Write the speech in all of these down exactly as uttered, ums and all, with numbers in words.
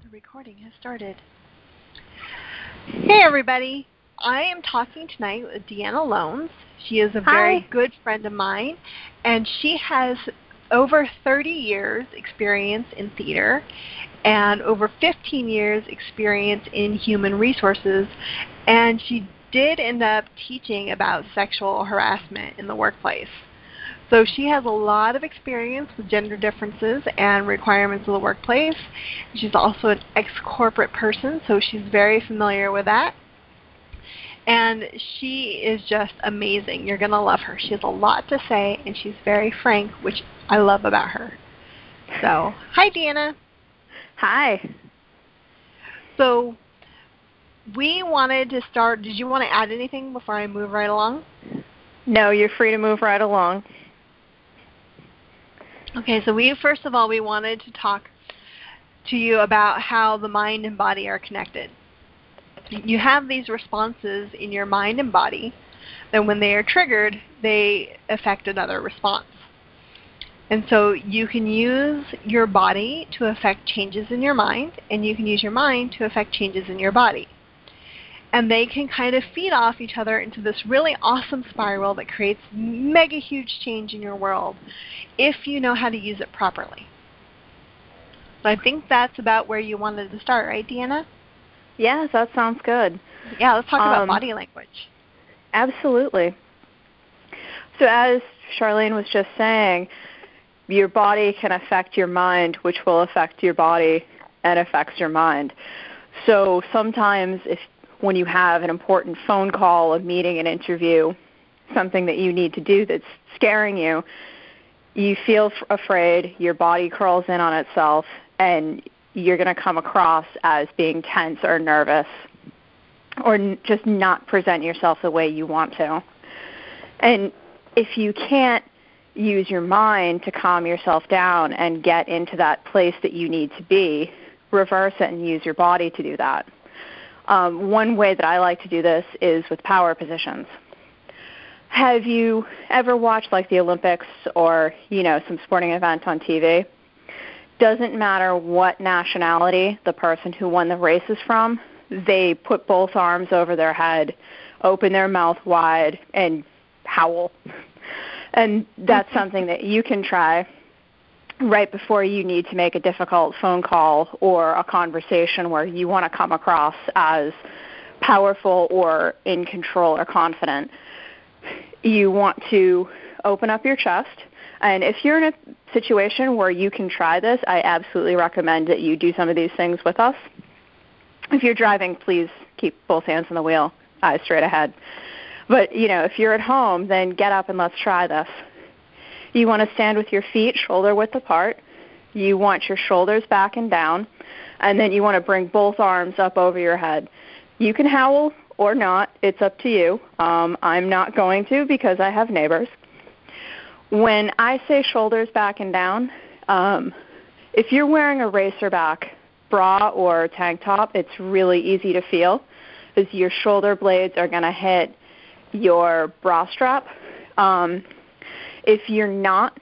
The recording has started. Hey everybody, I am talking tonight with Deanna Loans. She is a Hi. very good friend of mine, and she has over thirty years experience in theater and over fifteen years experience in human resources, and she did end up teaching about sexual harassment in the workplace. So she has a lot of experience with gender differences and requirements of the workplace. She's also an ex-corporate person, so she's very familiar with that. And she is just amazing. You're going to love her. She has a lot to say, and she's very frank, which I love about her. So, hi, Deanna. Hi. So we wanted to start. Did you want to add anything before I move right along? No, you're free to move right along. Okay, so we first of all, we wanted to talk to you about how the mind and body are connected. You have these responses in your mind and body, and when they are triggered, they affect another response. And so you can use your body to affect changes in your mind, and you can use your mind to affect changes in your body. And they can kind of feed off each other into this really awesome spiral that creates mega huge change in your world if you know how to use it properly. So I think that's about where you wanted to start, right, Deanna? Yes, that sounds good. Yeah, let's talk um, about body language. Absolutely. So as Charlene was just saying, your body can affect your mind, which will affect your body and affects your mind. So sometimes if when you have an important phone call, a meeting, an interview, something that you need to do that's scaring you, you feel f- afraid, your body curls in on itself, and you're going to come across as being tense or nervous or n- just not present yourself the way you want to. And if you can't use your mind to calm yourself down and get into that place that you need to be, reverse it and use your body to do that. Um, one way that I like to do this is with power positions. Have you ever watched like the Olympics or, you know, some sporting event on T V? Doesn't matter what nationality the person who won the race is from, they put both arms over their head, open their mouth wide, and howl. And that's something that you can try right before you need to make a difficult phone call or a conversation where you want to come across as powerful or in control or confident. You want to open up your chest, and if you're in a situation where you can try this, I absolutely recommend that you do some of these things with us. If you're driving, please keep both hands on the wheel, eyes straight ahead. But, you know, if you're at home, then get up and let's try this. You want to stand with your feet shoulder width apart. You want your shoulders back and down. And then you want to bring both arms up over your head. You can howl or not. It's up to you. Um, I'm not going to because I have neighbors. When I say shoulders back and down, um, if you're wearing a racerback bra or tank top, it's really easy to feel because your shoulder blades are going to hit your bra strap. Um, If you're not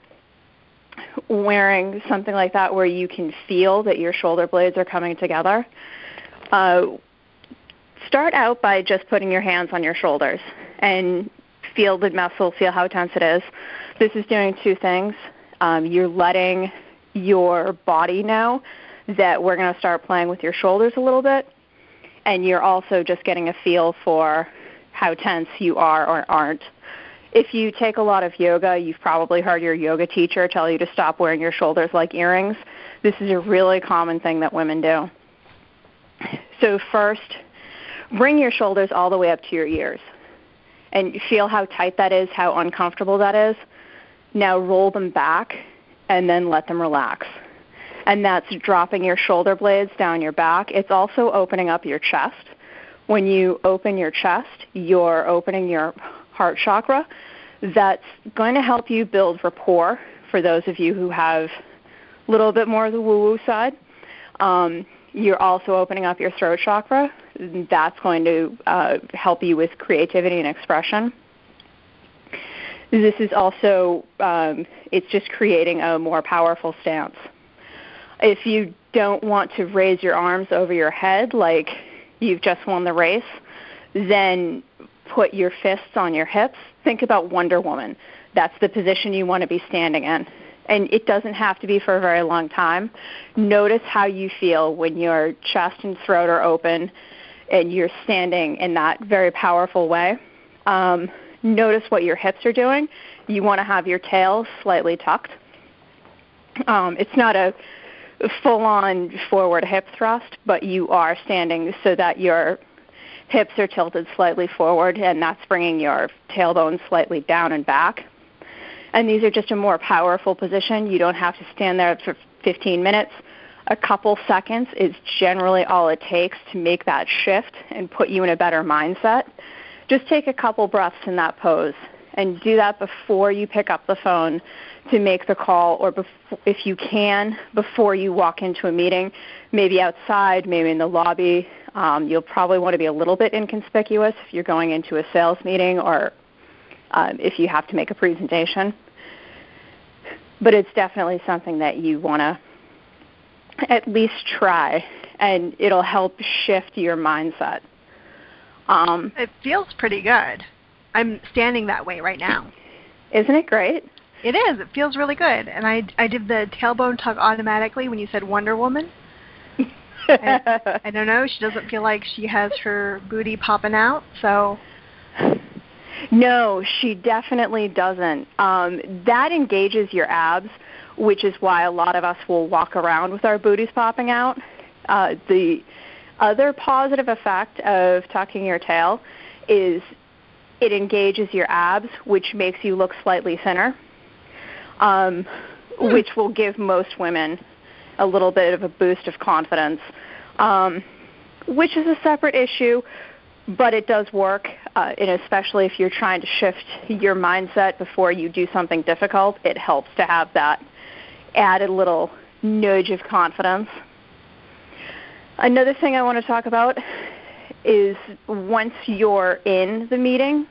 wearing something like that where you can feel that your shoulder blades are coming together, uh, start out by just putting your hands on your shoulders and feel the muscle, feel how tense it is. This is doing two things. Um, you're letting your body know that we're going to start playing with your shoulders a little bit, and you're also just getting a feel for how tense you are or aren't. If you take a lot of yoga, you've probably heard your yoga teacher tell you to stop wearing your shoulders like earrings. This is a really common thing that women do. So first, bring your shoulders all the way up to your ears. And feel how tight that is, how uncomfortable that is. Now roll them back and then let them relax. And that's dropping your shoulder blades down your back. It's also opening up your chest. When you open your chest, you're opening your heart chakra. That's going to help you build rapport for those of you who have a little bit more of the woo-woo side. Um, you're also opening up your throat chakra. That's going to uh, help you with creativity and expression. This is also, um, it's just creating a more powerful stance. If you don't want to raise your arms over your head like you've just won the race, then put your fists on your hips. Think about Wonder Woman. That's the position you want to be standing in. And it doesn't have to be for a very long time. Notice how you feel when your chest and throat are open and you're standing in that very powerful way. Um, notice what your hips are doing. You want to have your tail slightly tucked. Um, it's not a full-on forward hip thrust, but you are standing so that your hips are tilted slightly forward, and that's bringing your tailbone slightly down and back. And these are just a more powerful position. You don't have to stand there for fifteen minutes. A couple seconds is generally all it takes to make that shift and put you in a better mindset. Just take a couple breaths in that pose and do that before you pick up the phone to make the call, or bef- if you can, before you walk into a meeting, maybe outside, maybe in the lobby. Um, you'll probably want to be a little bit inconspicuous if you're going into a sales meeting or um, if you have to make a presentation. But it's definitely something that you want to at least try, and it'll help shift your mindset. Um, it feels pretty good. I'm standing that way right now. Isn't it great? It is. It feels really good. And I, I did the tailbone tug automatically when you said Wonder Woman. I, I don't know. She doesn't feel like she has her booty popping out, so. No, she definitely doesn't. Um, that engages your abs, which is why a lot of us will walk around with our booties popping out. Uh, the other positive effect of tucking your tail is it engages your abs, which makes you look slightly thinner, um, hmm. which will give most women a little bit of a boost of confidence, um, which is a separate issue, but it does work, uh, and especially if you're trying to shift your mindset before you do something difficult, it helps to have that added little nudge of confidence. Another thing I want to talk about is once you're in the meeting,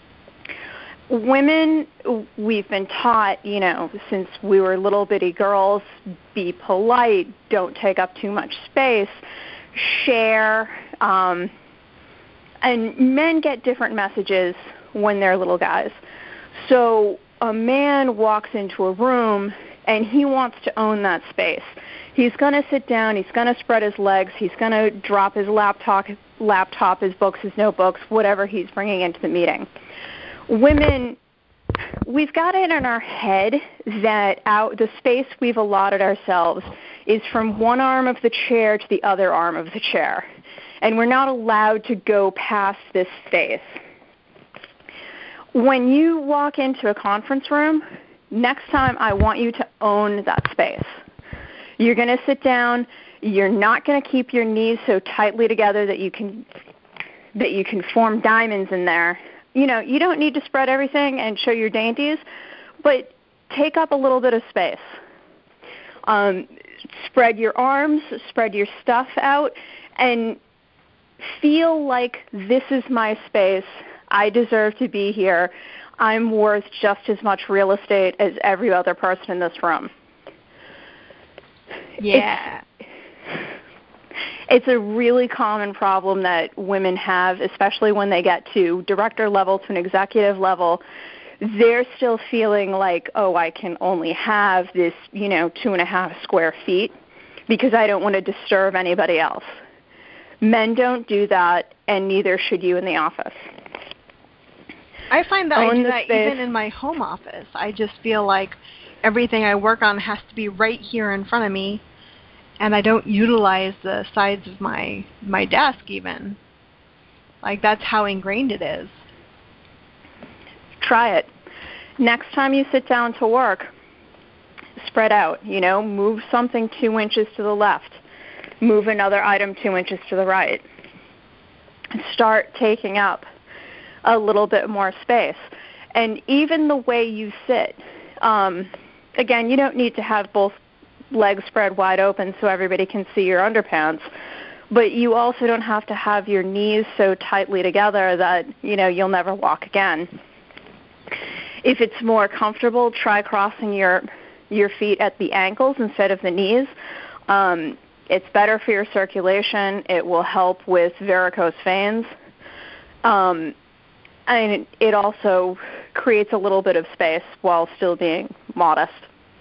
women, we've been taught, you know, since we were little bitty girls, be polite, don't take up too much space, share, um, and men get different messages when they're little guys. So a man walks into a room and he wants to own that space. He's going to sit down, he's going to spread his legs, he's going to drop his laptop, laptop, his books, his notebooks, whatever he's bringing into the meeting. Women, we've got it in our head that our, the space we've allotted ourselves is from one arm of the chair to the other arm of the chair, and we're not allowed to go past this space. When you walk into a conference room, next time I want you to own that space. You're going to sit down. You're not going to keep your knees so tightly together that you can that you can form diamonds in there. You know, you don't need to spread everything and show your dainties, but take up a little bit of space. Um, spread your arms, spread your stuff out, and feel like this is my space. I deserve to be here. I'm worth just as much real estate as every other person in this room. Yeah. It's, it's a really common problem that women have, especially when they get to director level, to an executive level. They're still feeling like, oh, I can only have this, you know, two and a half square feet because I don't want to disturb anybody else. Men don't do that, and neither should you in the office. I find that Own I do the that space. even in my home office. I just feel like everything I work on has to be right here in front of me, and I don't utilize the sides of my my desk even. Like, that's how ingrained it is. Try it. Next time you sit down to work, spread out. You know, move something two inches to the left. Move another item two inches to the right. Start taking up a little bit more space. And even the way you sit, um, again, you don't need to have both legs spread wide open so everybody can see your underpants, but you also don't have to have your knees so tightly together that, you know, you'll never walk again. If it's more comfortable, try crossing your your feet at the ankles instead of the knees. Um, it's better for your circulation. It will help with varicose veins. Um, and it also creates a little bit of space while still being modest.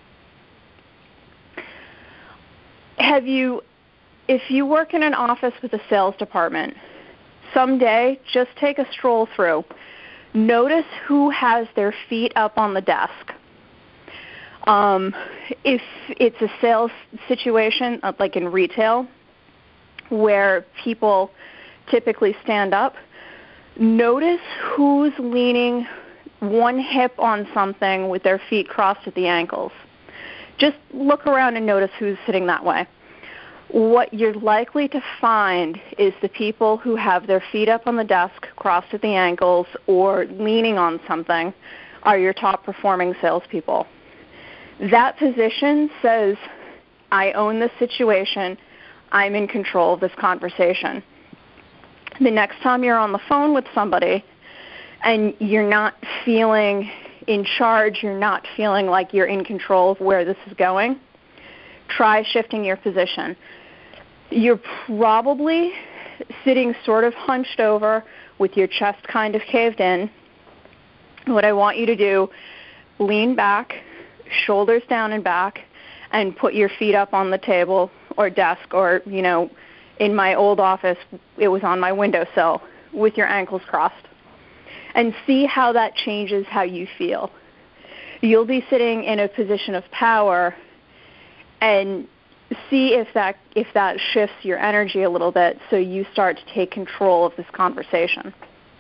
Have you, if you work in an office with a sales department, someday just take a stroll through. Notice who has their feet up on the desk. Um, if it's a sales situation, like in retail, where people typically stand up, notice who's leaning one hip on something with their feet crossed at the ankles. Just look around and notice who's sitting that way. What you're likely to find is the people who have their feet up on the desk, crossed at the ankles, or leaning on something are your top performing salespeople. That position says, I own this situation, I'm in control of this conversation. The next time you're on the phone with somebody and you're not feeling in charge, you're not feeling like you're in control of where this is going, try shifting your position. You're probably sitting sort of hunched over with your chest kind of caved in. What I want you to do, lean back, shoulders down and back, and put your feet up on the table or desk, or, you know, in my old office, it was on my windowsill with your ankles crossed. And see how that changes how you feel. You'll be sitting in a position of power, and see if that if that shifts your energy a little bit so you start to take control of this conversation.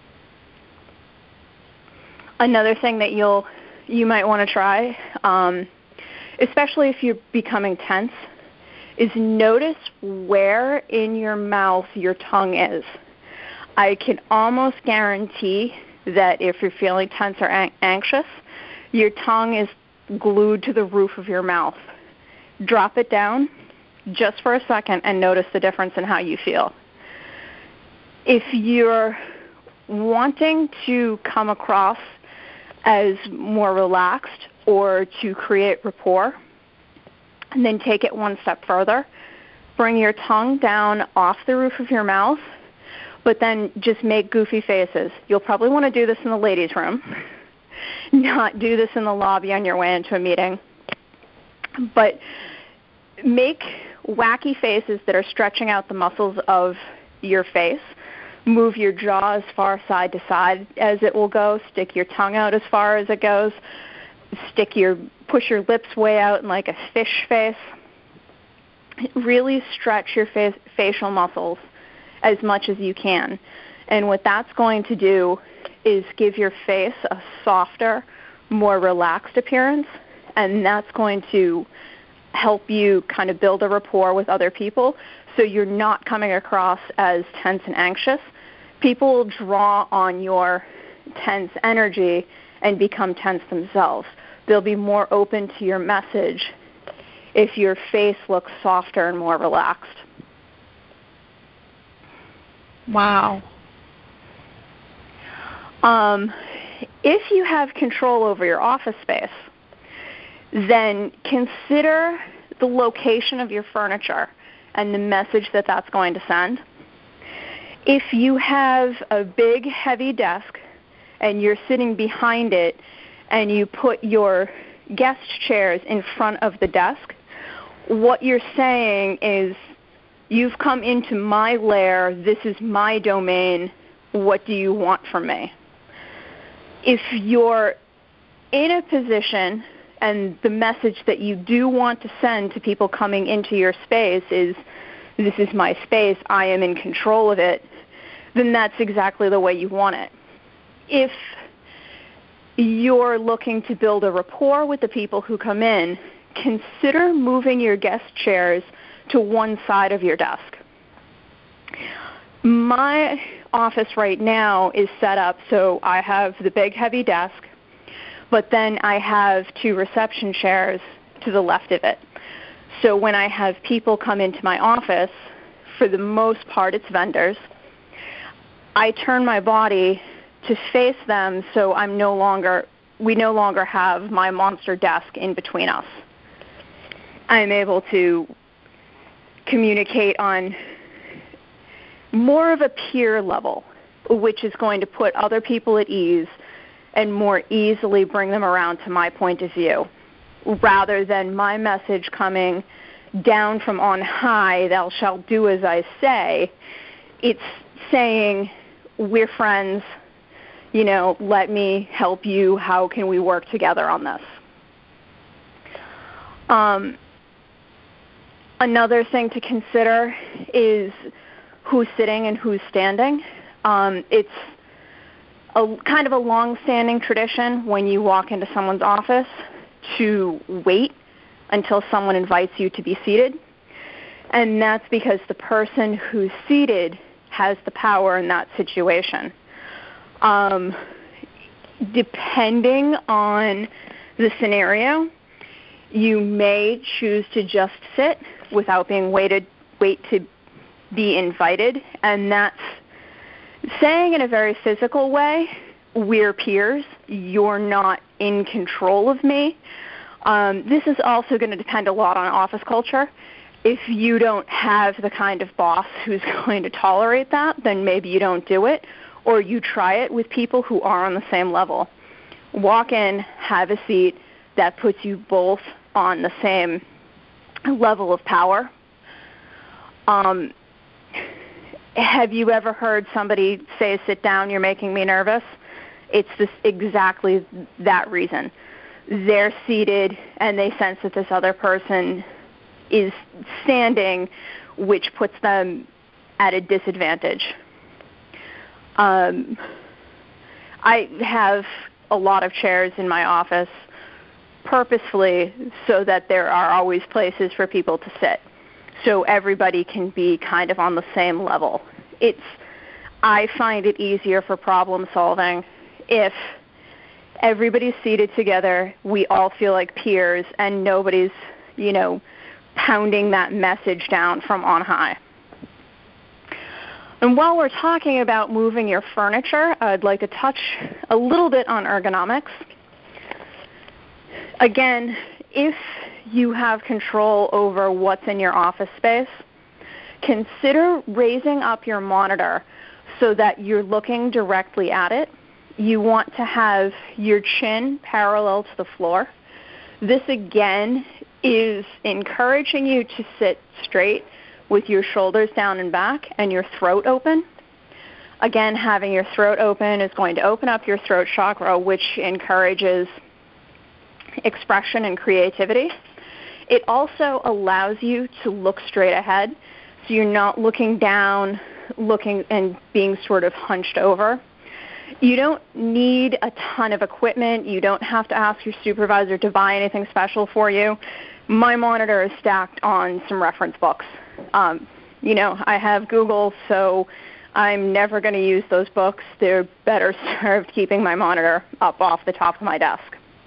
Another thing that you'll you might want to try, um, especially if you're becoming tense, is notice where in your mouth your tongue is. I can almost guarantee that if you're feeling tense or an- anxious, your tongue is glued to the roof of your mouth. Drop it down just for a second and notice the difference in how you feel. If you're wanting to come across as more relaxed or to create rapport, and then take it one step further, bring your tongue down off the roof of your mouth, but then just make goofy faces. You'll probably want to do this in the ladies' room, not do this in the lobby on your way into a meeting. But make wacky faces that are stretching out the muscles of your face. Move your jaw as far side to side as it will go. Stick your tongue out as far as it goes. Stick your, push your lips way out in like a fish face. Really stretch your face, facial muscles as much as you can. And what that's going to do is give your face a softer, more relaxed appearance, and that's going to help you kind of build a rapport with other people so you're not coming across as tense and anxious. People will draw on your tense energy and become tense themselves. They'll be more open to your message if your face looks softer and more relaxed. Wow. Um, if you have control over your office space, then consider the location of your furniture and the message that that's going to send. If you have a big, heavy desk and you're sitting behind it and you put your guest chairs in front of the desk, what you're saying is, you've come into my lair, this is my domain, what do you want from me? If you're in a position and the message that you do want to send to people coming into your space is, this is my space, I am in control of it, then that's exactly the way you want it. If you're looking to build a rapport with the people who come in, consider moving your guest chairs to one side of your desk. My office right now is set up so I have the big, heavy desk, but then I have two reception chairs to the left of it. So when I have people come into my office, for the most part it's vendors, I turn my body to face them so I'm no longer, we no longer have my monster desk in between us. I'm able to communicate on more of a peer level, which is going to put other people at ease and more easily bring them around to my point of view, rather than my message coming down from on high, thou shalt do as I say. It's saying, we're friends, you know, let me help you, how can we work together on this? Um, another thing to consider is who's sitting and who's standing. Um, it's a kind of a long-standing tradition when you walk into someone's office to wait until someone invites you to be seated. And that's because the person who's seated has the power in that situation. Um, depending on the scenario, you may choose to just sit without being waited, wait to be invited, and that's saying in a very physical way, we're peers, you're not in control of me. Um, this is also going to depend a lot on office culture. If you don't have the kind of boss who's going to tolerate that, then maybe you don't do it, or you try it with people who are on the same level. Walk in, have a seat, that puts you both on the same level of power. Um, have you ever heard somebody say, sit down, you're making me nervous? It's this, exactly that reason. They're seated and they sense that this other person is standing, which puts them at a disadvantage. Um, I have a lot of chairs in my office purposefully so that there are always places for people to sit, so everybody can be kind of on the same level. It's, I find it easier for problem solving if everybody's seated together, we all feel like peers, and nobody's, you know, pounding that message down from on high. And while we're talking about moving your furniture, I'd like to touch a little bit on ergonomics. Again, if you have control over what's in your office space, consider raising up your monitor so that you're looking directly at it. You want to have your chin parallel to the floor. This, again, is encouraging you to sit straight with your shoulders down and back and your throat open. Again, having your throat open is going to open up your throat chakra, which encourages expression and creativity. It also allows you to look straight ahead, so you're not looking down, looking and being sort of hunched over. You don't need a ton of equipment. You don't have to ask your supervisor to buy anything special for you. My monitor is stacked on some reference books. Um, you know, I have Google, so I'm never going to use those books. They're better served keeping my monitor up off the top of my desk.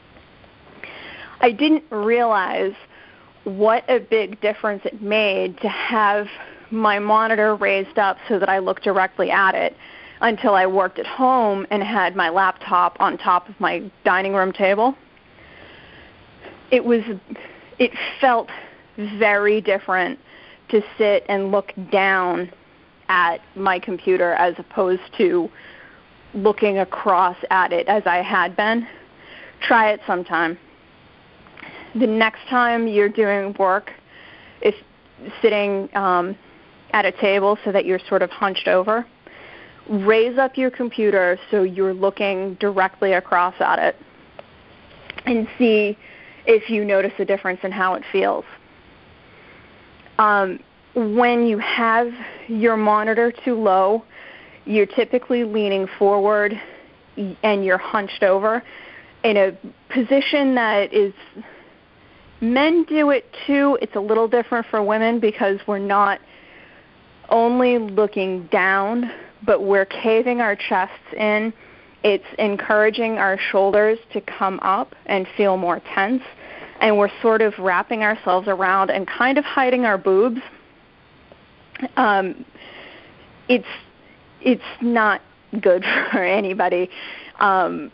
I didn't realize what a big difference it made to have my monitor raised up so that I looked directly at it until I worked at home and had my laptop on top of my dining room table. It was, it felt very different to sit and look down at my computer as opposed to looking across at it as I had been. Try it sometime. The next time you're doing work, if sitting um, at a table so that you're sort of hunched over, raise up your computer so you're looking directly across at it and see if you notice a difference in how it feels. Um, when you have your monitor too low, you're typically leaning forward and you're hunched over in a position that is, men do it too. It's a little different for women because we're not only looking down, but we're caving our chests in. It's encouraging our shoulders to come up and feel more tense, and we're sort of wrapping ourselves around and kind of hiding our boobs. Um, it's it's not good for anybody. Um,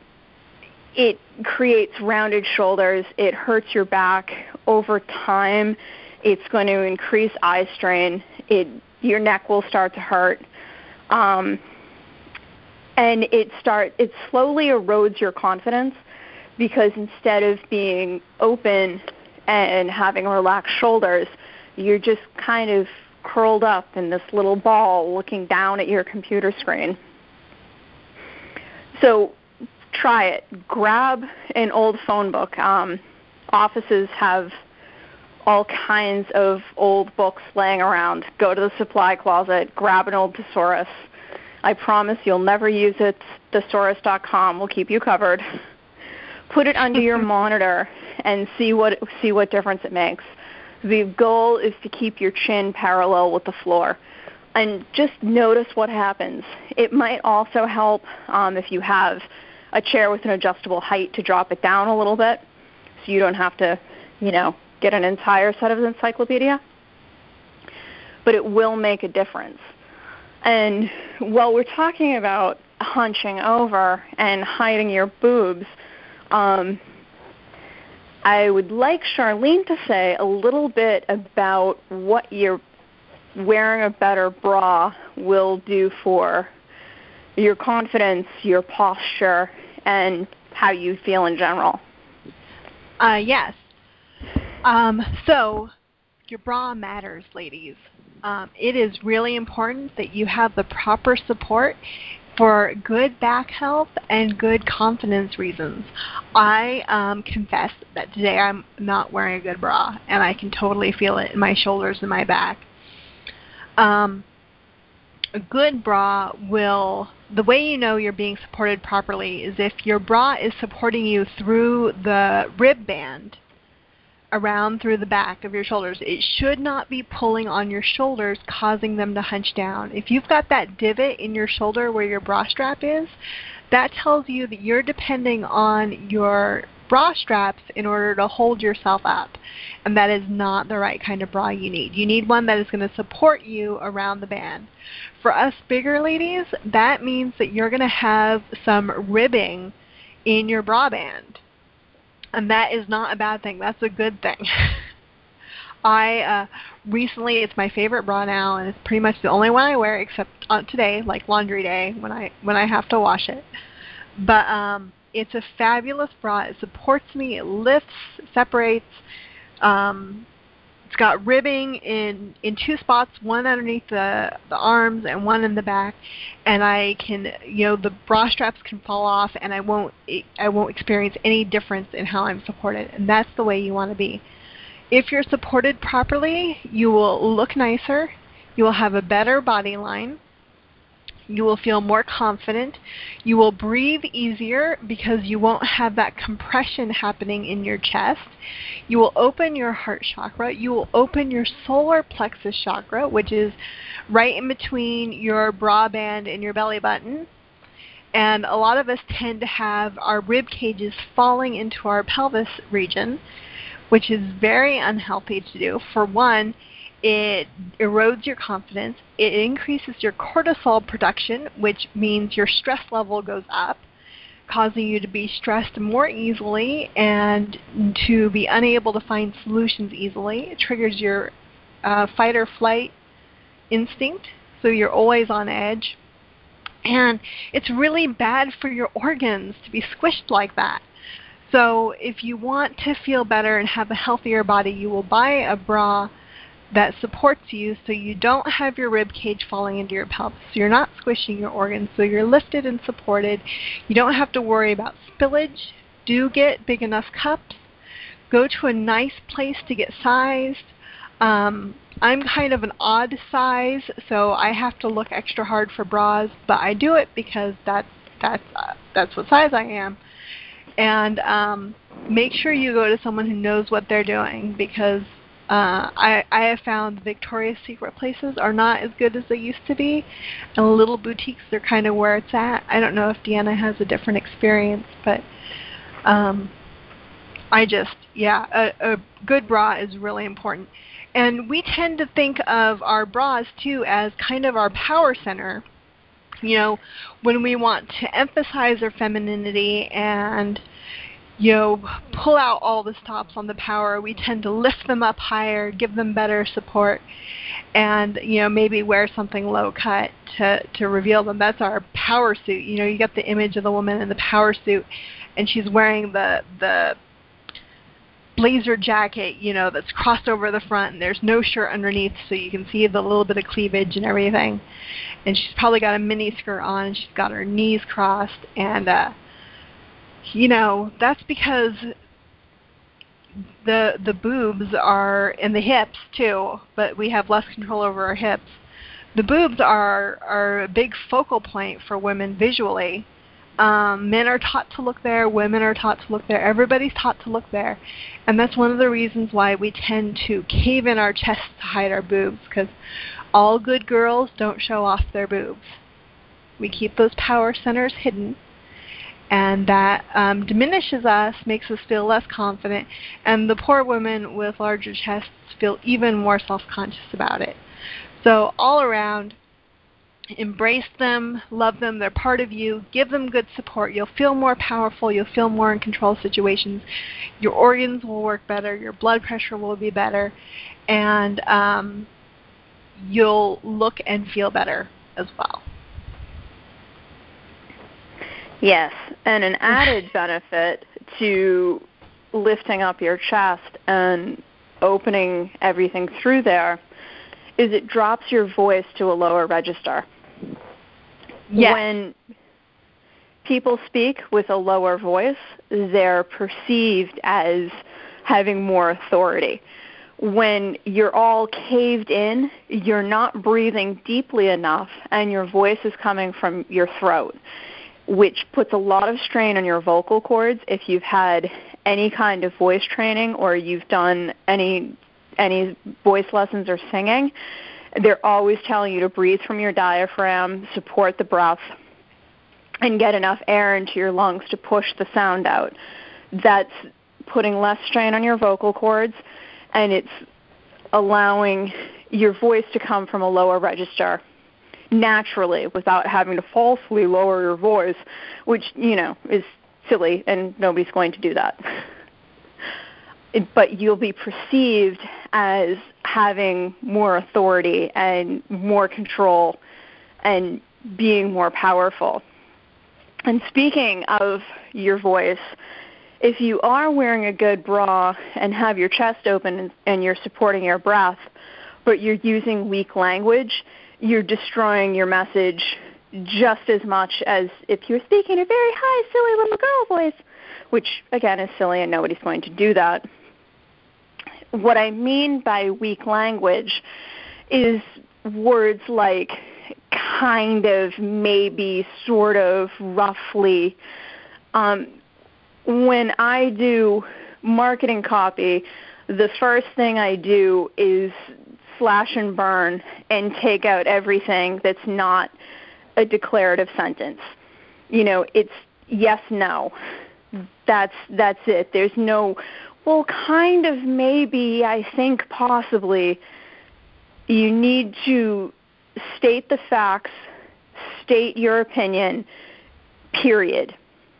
it creates rounded shoulders. It hurts your back over time. It's going to increase eye strain. It, your neck will start to hurt. Um, and it start it slowly erodes your confidence, because instead of being open and having relaxed shoulders, you're just kind of curled up in this little ball looking down at your computer screen. So try it. Grab an old phone book. Um, offices have all kinds of old books laying around. Go to the supply closet, grab an old thesaurus. I promise you'll never use it. Thesaurus dot com will keep you covered. Put it under your monitor and see what see what difference it makes. The goal is to keep your chin parallel with the floor, and just notice what happens. It might also help um, if you have a chair with an adjustable height to drop it down a little bit, so you don't have to, you know, get an entire set of encyclopedia. But it will make a difference. And while we're talking about hunching over and hiding your boobs, um, I would like Charlene to say a little bit about what you're wearing a better bra will do for your confidence, your posture, and how you feel in general. Uh, yes. Um, so your bra matters, ladies. Um, it is really important that you have the proper support for good back health and good confidence reasons. I um, confess that today I'm not wearing a good bra, and I can totally feel it in my shoulders and my back. Um, a good bra will, the way you know you're being supported properly is if your bra is supporting you through the rib band, around through the back of your shoulders. It should not be pulling on your shoulders, causing them to hunch down. If you've got that divot in your shoulder where your bra strap is, that tells you that you're depending on your bra straps in order to hold yourself up. And that is not the right kind of bra you need. You need one that is going to support you around the band. For us bigger ladies, that means that you're going to have some ribbing in your bra band. And that is not a bad thing. That's a good thing. I uh, recently, it's my favorite bra now, and it's pretty much the only one I wear except on today, like laundry day, when I when I have to wash it. But um, it's a fabulous bra. It supports me. It lifts, separates. Um, it's got ribbing in in two spots, one underneath the the arms and one in the back, and I can, you know, the bra straps can fall off, and I won't I won't experience any difference in how I'm supported, and that's the way you want to be. If you're supported properly, you will look nicer, you will have a better body line, you will feel more confident, you will breathe easier because you won't have that compression happening in your chest. You will open your heart chakra, you will open your solar plexus chakra, which is right in between your bra band and your belly button. And a lot of us tend to have our rib cages falling into our pelvis region, which is very unhealthy to do. For one, it erodes your confidence. It increases your cortisol production, which means your stress level goes up, causing you to be stressed more easily and to be unable to find solutions easily. It triggers your uh, fight or flight instinct, so you're always on edge. And it's really bad for your organs to be squished like that. So if you want to feel better and have a healthier body, you will buy a bra that supports you so you don't have your rib cage falling into your pelvis. So you're not squishing your organs, so you're lifted and supported. You don't have to worry about spillage. Do get big enough cups. Go to a nice place to get sized. Um, I'm kind of an odd size, so I have to look extra hard for bras, but I do it because that's, that's, uh, that's what size I am. And um, make sure you go to someone who knows what they're doing, because uh, I, I have found Victoria's Secret places are not as good as they used to be, and little boutiques are kind of where it's at. I don't know if Deanna has a different experience, but um, I just, yeah, a, a good bra is really important. And we tend to think of our bras, too, as kind of our power center. You know, when we want to emphasize our femininity and you know, pull out all the stops on the power. We tend to lift them up higher, give them better support, and, you know, maybe wear something low cut to, to reveal them. That's our power suit. You know, you get the image of the woman in the power suit, and she's wearing the the blazer jacket, you know, that's crossed over the front, and there's no shirt underneath, so you can see the little bit of cleavage and everything. And she's probably got a mini skirt on, and she's got her knees crossed, and uh, you know, that's because the the boobs are in the hips too, but we have less control over our hips. The boobs are are a big focal point for women visually. Um, men are taught to look there, women are taught to look there, everybody's taught to look there. And that's one of the reasons why we tend to cave in our chests to hide our boobs, because all good girls don't show off their boobs. We keep those power centers hidden, and that um, diminishes us, makes us feel less confident, and the poor women with larger chests feel even more self-conscious about it. So all around, embrace them, love them, they're part of you, give them good support. You'll feel more powerful, you'll feel more in control of situations. Your organs will work better, your blood pressure will be better, and um, you'll look and feel better as well. Yes, and an added benefit to lifting up your chest and opening everything through there is it drops your voice to a lower register. Yes. When people speak with a lower voice, they're perceived as having more authority. When you're all caved in, you're not breathing deeply enough, and your voice is coming from your throat, which puts a lot of strain on your vocal cords. If you've had any kind of voice training or you've done any any voice lessons or singing, they're always telling you to breathe from your diaphragm, support the breath, and get enough air into your lungs to push the sound out. That's putting less strain on your vocal cords, and it's allowing your voice to come from a lower register naturally without having to falsely lower your voice, which, you know, is silly, and nobody's going to do that. But you'll be perceived as having more authority and more control and being more powerful. And speaking of your voice, if you are wearing a good bra and have your chest open and, and you're supporting your breath, but you're using weak language, you're destroying your message just as much as if you're speaking a very high, silly little girl voice, which, again, is silly and nobody's going to do that. What I mean by weak language is words like kind of, maybe, sort of, roughly. Um, when I do marketing copy, the first thing I do is slash and burn and take out everything that's not a declarative sentence. You know, it's yes, no. That's that's it. There's no, well, kind of, maybe, I think, possibly. You need to state the facts, state your opinion, period.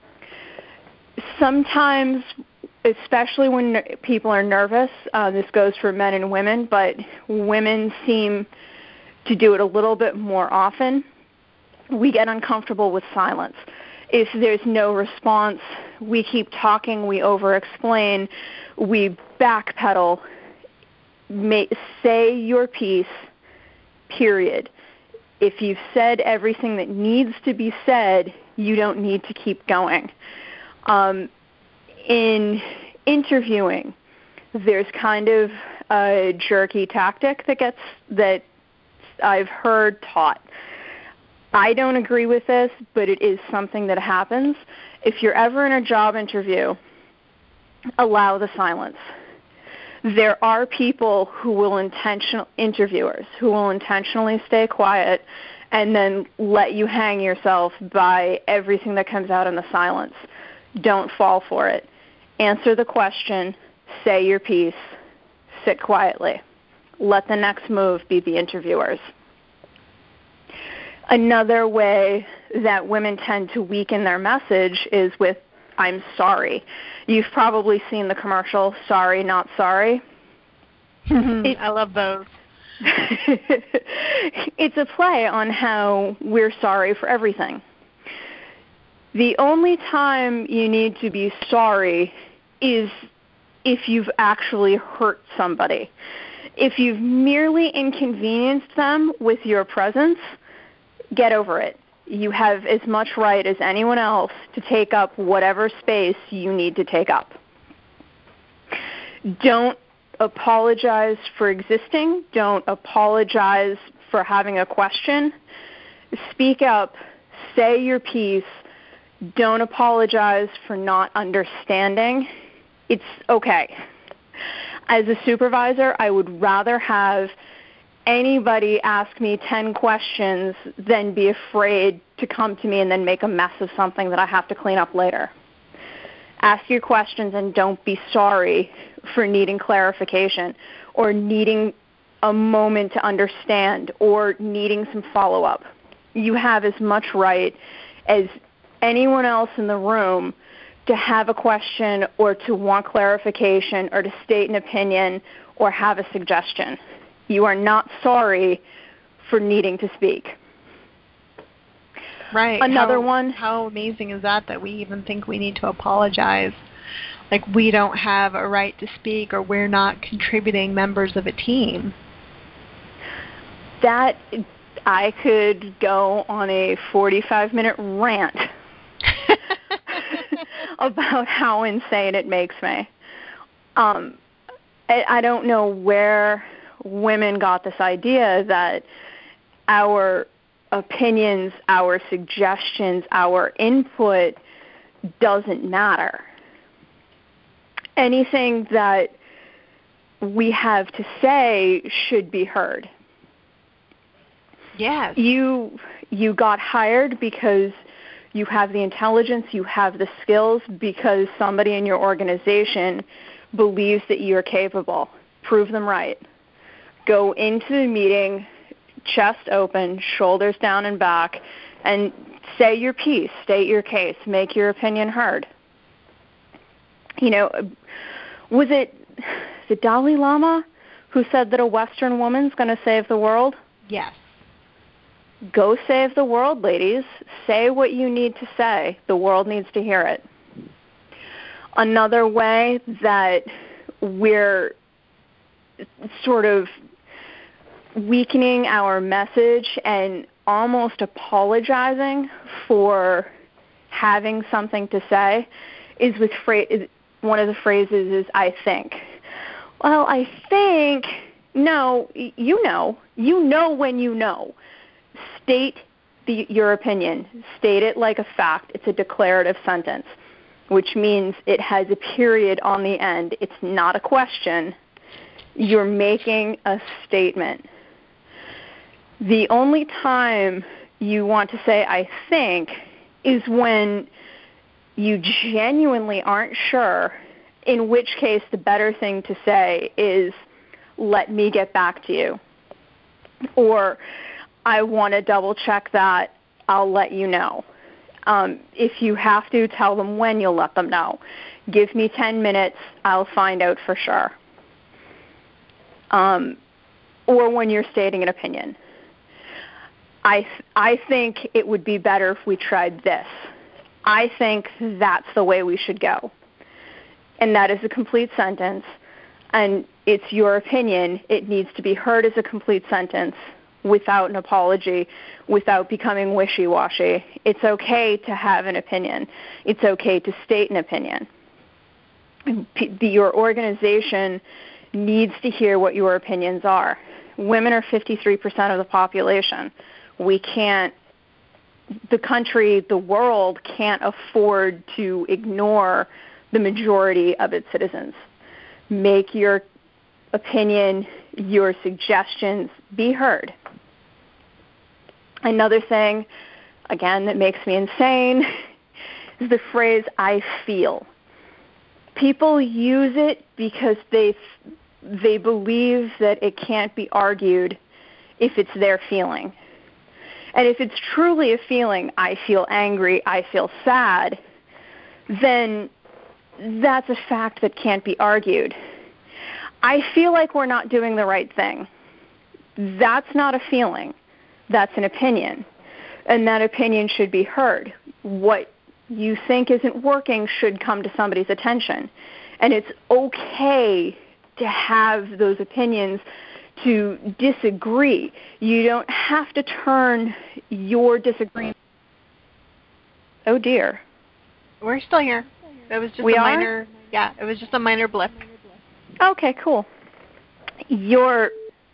Sometimes, especially when people are nervous, uh, this goes for men and women, but women seem to do it a little bit more often, we get uncomfortable with silence. If there's no response, we keep talking, we over-explain, we backpedal. May, say your piece, period. If you've said everything that needs to be said, you don't need to keep going. Um, in interviewing, there's kind of a jerky tactic that gets that I've heard taught. I don't agree with this, but it is something that happens. If you're ever in a job interview, allow the silence. There are people who will intentional interviewers who will intentionally stay quiet and then let you hang yourself by everything that comes out in the silence. Don't fall for it. Answer the question, say your piece, sit quietly. Let the next move be the interviewers. Another way that women tend to weaken their message is with I'm sorry. You've probably seen the commercial, Sorry, Not Sorry. it, I love those. It's a play on how we're sorry for everything. The only time you need to be sorry is if you've actually hurt somebody. If you've merely inconvenienced them with your presence, get over it. You have as much right as anyone else to take up whatever space you need to take up. Don't apologize for existing. Don't apologize for having a question. Speak up. Say your piece. Don't apologize for not understanding. It's okay. As a supervisor, I would rather have anybody ask me ten questions than be afraid to come to me and then make a mess of something that I have to clean up later. Ask your questions and don't be sorry for needing clarification or needing a moment to understand or needing some follow-up. You have as much right as anyone else in the room to have a question or to want clarification or to state an opinion or have a suggestion. You are not sorry for needing to speak. Right. Another how, one. How amazing is that that we even think we need to apologize? Like we don't have a right to speak or we're not contributing members of a team. That, I could go on a forty-five minute rant about how insane it makes me. Um, I, I don't know where women got this idea that our opinions, our suggestions, our input doesn't matter. Anything that we have to say should be heard. Yes. You you got hired because you have the intelligence, you have the skills, because somebody in your organization believes that you're capable. Prove them right. Go into the meeting, chest open, shoulders down and back, and say your piece, state your case, make your opinion heard. You know, was it the Dalai Lama who said that a Western woman's going to save the world? Yes. Go save the world, ladies. Say what you need to say. The world needs to hear it. Another way that we're sort of weakening our message and almost apologizing for having something to say is with phrase. One of the phrases is, I think. Well, I think, no, you know. You know when you know. State the, your opinion. State it like a fact. It's a declarative sentence, which means it has a period on the end. It's not a question. You're making a statement. The only time you want to say, I think, is when you genuinely aren't sure, in which case the better thing to say is, let me get back to you. Or, I want to double check that, I'll let you know. Um, if you have to, tell them when you'll let them know. Give me ten minutes, I'll find out for sure. Um, or when you're stating an opinion. I, th- I think it would be better if we tried this. I think that's the way we should go. And that is a complete sentence. And it's your opinion. It needs to be heard as a complete sentence without an apology, without becoming wishy-washy. It's okay to have an opinion. It's okay to state an opinion. P- the, your organization needs to hear what your opinions are. Women are fifty-three percent of the population. We can't, the country, the world can't afford to ignore the majority of its citizens. Make your opinion, your suggestions be heard. Another thing, again, that makes me insane is the phrase, I feel. People use it because they they believe that it can't be argued if it's their feeling. And if it's truly a feeling, I feel angry, I feel sad, then that's a fact that can't be argued. I feel like we're not doing the right thing. That's not a feeling. That's an opinion. And that opinion should be heard. What you think isn't working should come to somebody's attention. And it's okay to have those opinions, to disagree. You don't have to turn your disagreement. Oh dear. We're still here. It was just we a are? minor, yeah, it was just a minor blip. Okay, cool. Your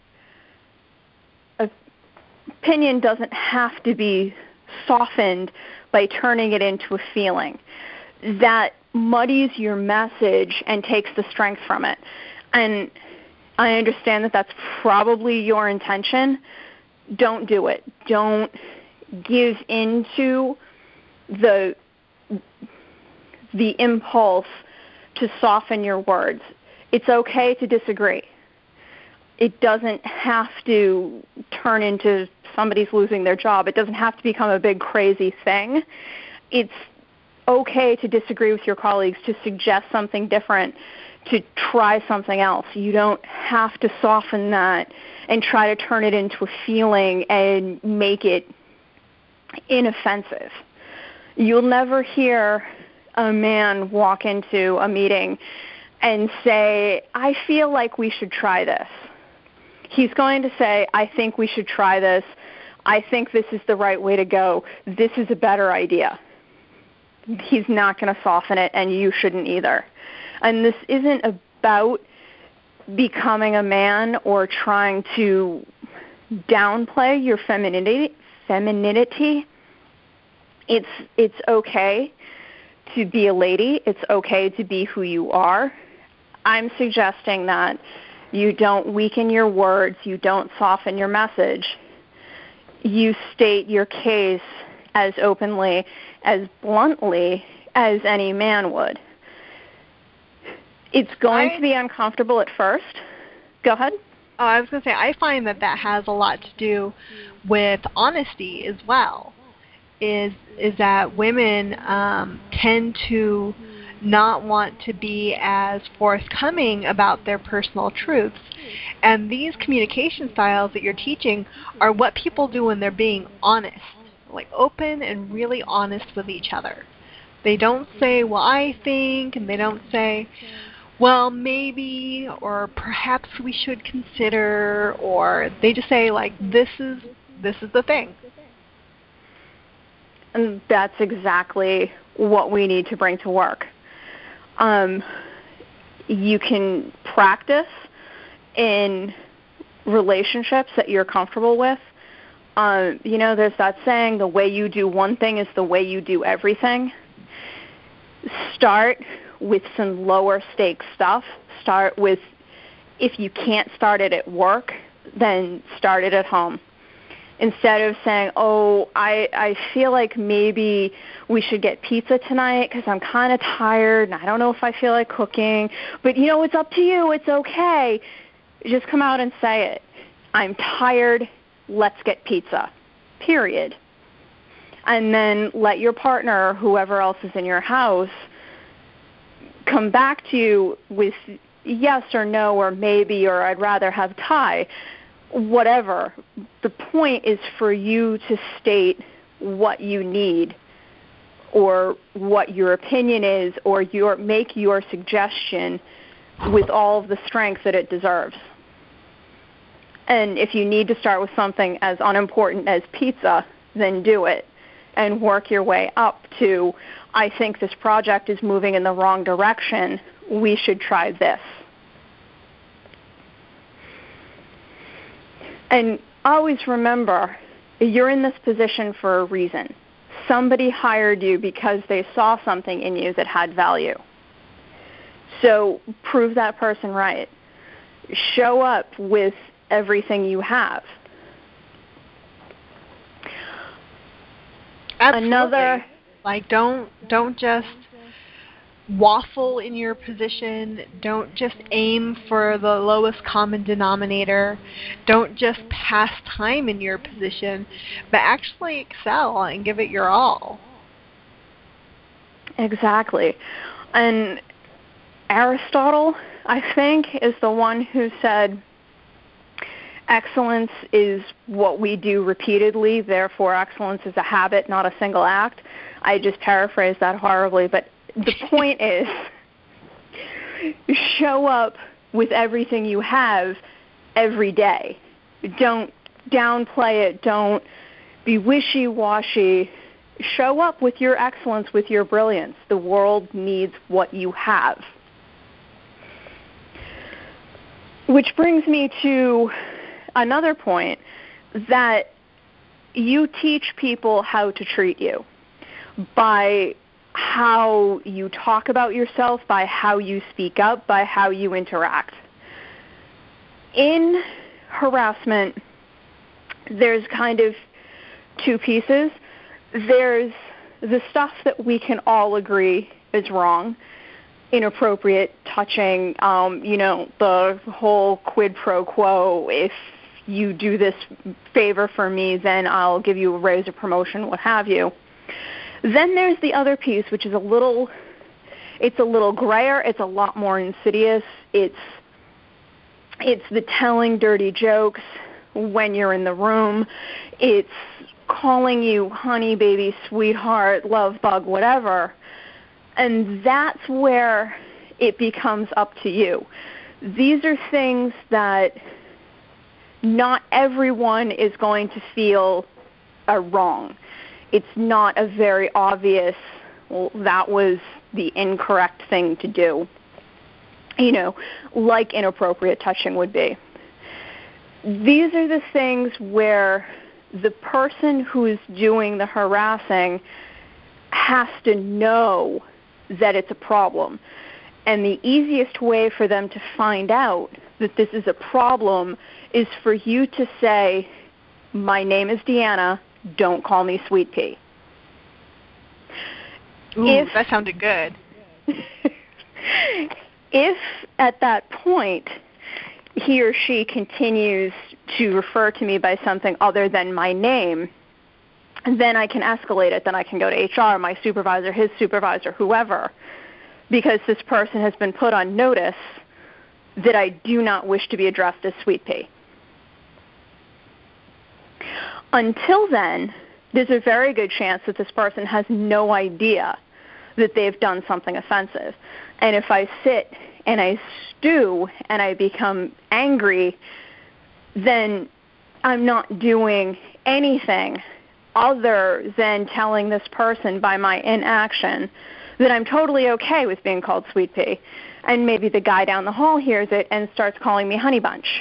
opinion doesn't have to be softened by turning it into a feeling. That muddies your message and takes the strength from it. And I understand that that's probably your intention. Don't do it. Don't give into the the impulse to soften your words. It's okay to disagree. It doesn't have to turn into somebody's losing their job. It doesn't have to become a big crazy thing. It's okay to disagree with your colleagues, to suggest something different, to try something else. You don't have to soften that and try to turn it into a feeling and make it inoffensive. You'll never hear a man walk into a meeting and say, I feel like we should try this. He's going to say, I think we should try this. I think this is the right way to go. This is a better idea. He's not going to soften it, and you shouldn't either. And this isn't about becoming a man or trying to downplay your femininity. femininity. It's, it's okay to be a lady. It's okay to be who you are. I'm suggesting that you don't weaken your words. You don't soften your message. You state your case as openly, as bluntly as any man would. It's going I, to be uncomfortable at first. Go ahead. Oh, I was going to say, I find that that has a lot to do with honesty as well. Is is that women um, tend to not want to be as forthcoming about their personal truths. And these communication styles that you're teaching are what people do when they're being honest, like open and really honest with each other. They don't say, well, I think, and they don't say, well, maybe, or perhaps we should consider, or they just say, like, this is this is the thing. And that's exactly what we need to bring to work. Um, you can practice in relationships that you're comfortable with. Um, you know, there's that saying, the way you do one thing is the way you do everything. Start with some lower stakes stuff. Start with, if you can't start it at work, then start it at home. Instead of saying, oh, I, I feel like maybe we should get pizza tonight because I'm kind of tired and I don't know if I feel like cooking. But, you know, it's up to you. It's okay. Just come out and say it. I'm tired. Let's get pizza. Period. And then let your partner, or whoever else is in your house, come back to you with yes or no or maybe or I'd rather have Thai. Whatever. The point is for you to state what you need or what your opinion is or your make your suggestion with all of the strength that it deserves. And if you need to start with something as unimportant as pizza, then do it and work your way up to, I think this project is moving in the wrong direction. We should try this. And always remember, you're in this position for a reason. Somebody hired you because they saw something in you that had value. So prove that person right. Show up with everything you have. Absolutely. Another, like don't don't just waffle in your position. Don't just aim for the lowest common denominator. Don't just pass time in your position, but actually excel and give it your all. Exactly. And Aristotle, I think, is the one who said, excellence is what we do repeatedly, therefore excellence is a habit, not a single act. I just paraphrased that horribly, but the point is, show up with everything you have every day. Don't downplay it. Don't be wishy-washy. Show up with your excellence, with your brilliance. The world needs what you have. Which brings me to another point, that you teach people how to treat you by how you talk about yourself, by how you speak up, by how you interact. In harassment, there's kind of two pieces. There's the stuff that we can all agree is wrong, inappropriate touching, um, you know, the whole quid pro quo. If you do this favor for me, then I'll give you a raise or promotion, what have you. Then there's the other piece, which is a little, it's a little grayer. It's a lot more insidious. It's, it's the telling dirty jokes when you're in the room. It's calling you honey, baby, sweetheart, love bug, whatever. And that's where it becomes up to you. These are things that not everyone is going to feel are wrong. It's not a very obvious, well, that was the incorrect thing to do, you know, like inappropriate touching would be. These are the things where the person who is doing the harassing has to know that it's a problem. And the easiest way for them to find out that this is a problem is for you to say, my name is Deanna, don't call me Sweet Pea. Ooh, if, that sounded good. If at that point he or she continues to refer to me by something other than my name, then I can escalate it. Then I can go to H R, my supervisor, his supervisor, whoever, because this person has been put on notice that I do not wish to be addressed as Sweet Pea. Until then, there's a very good chance that this person has no idea that they've done something offensive. And if I sit and I stew and I become angry, then I'm not doing anything other than telling this person by my inaction that I'm totally okay with being called Sweet Pea. And maybe the guy down the hall hears it and starts calling me Honey Bunch.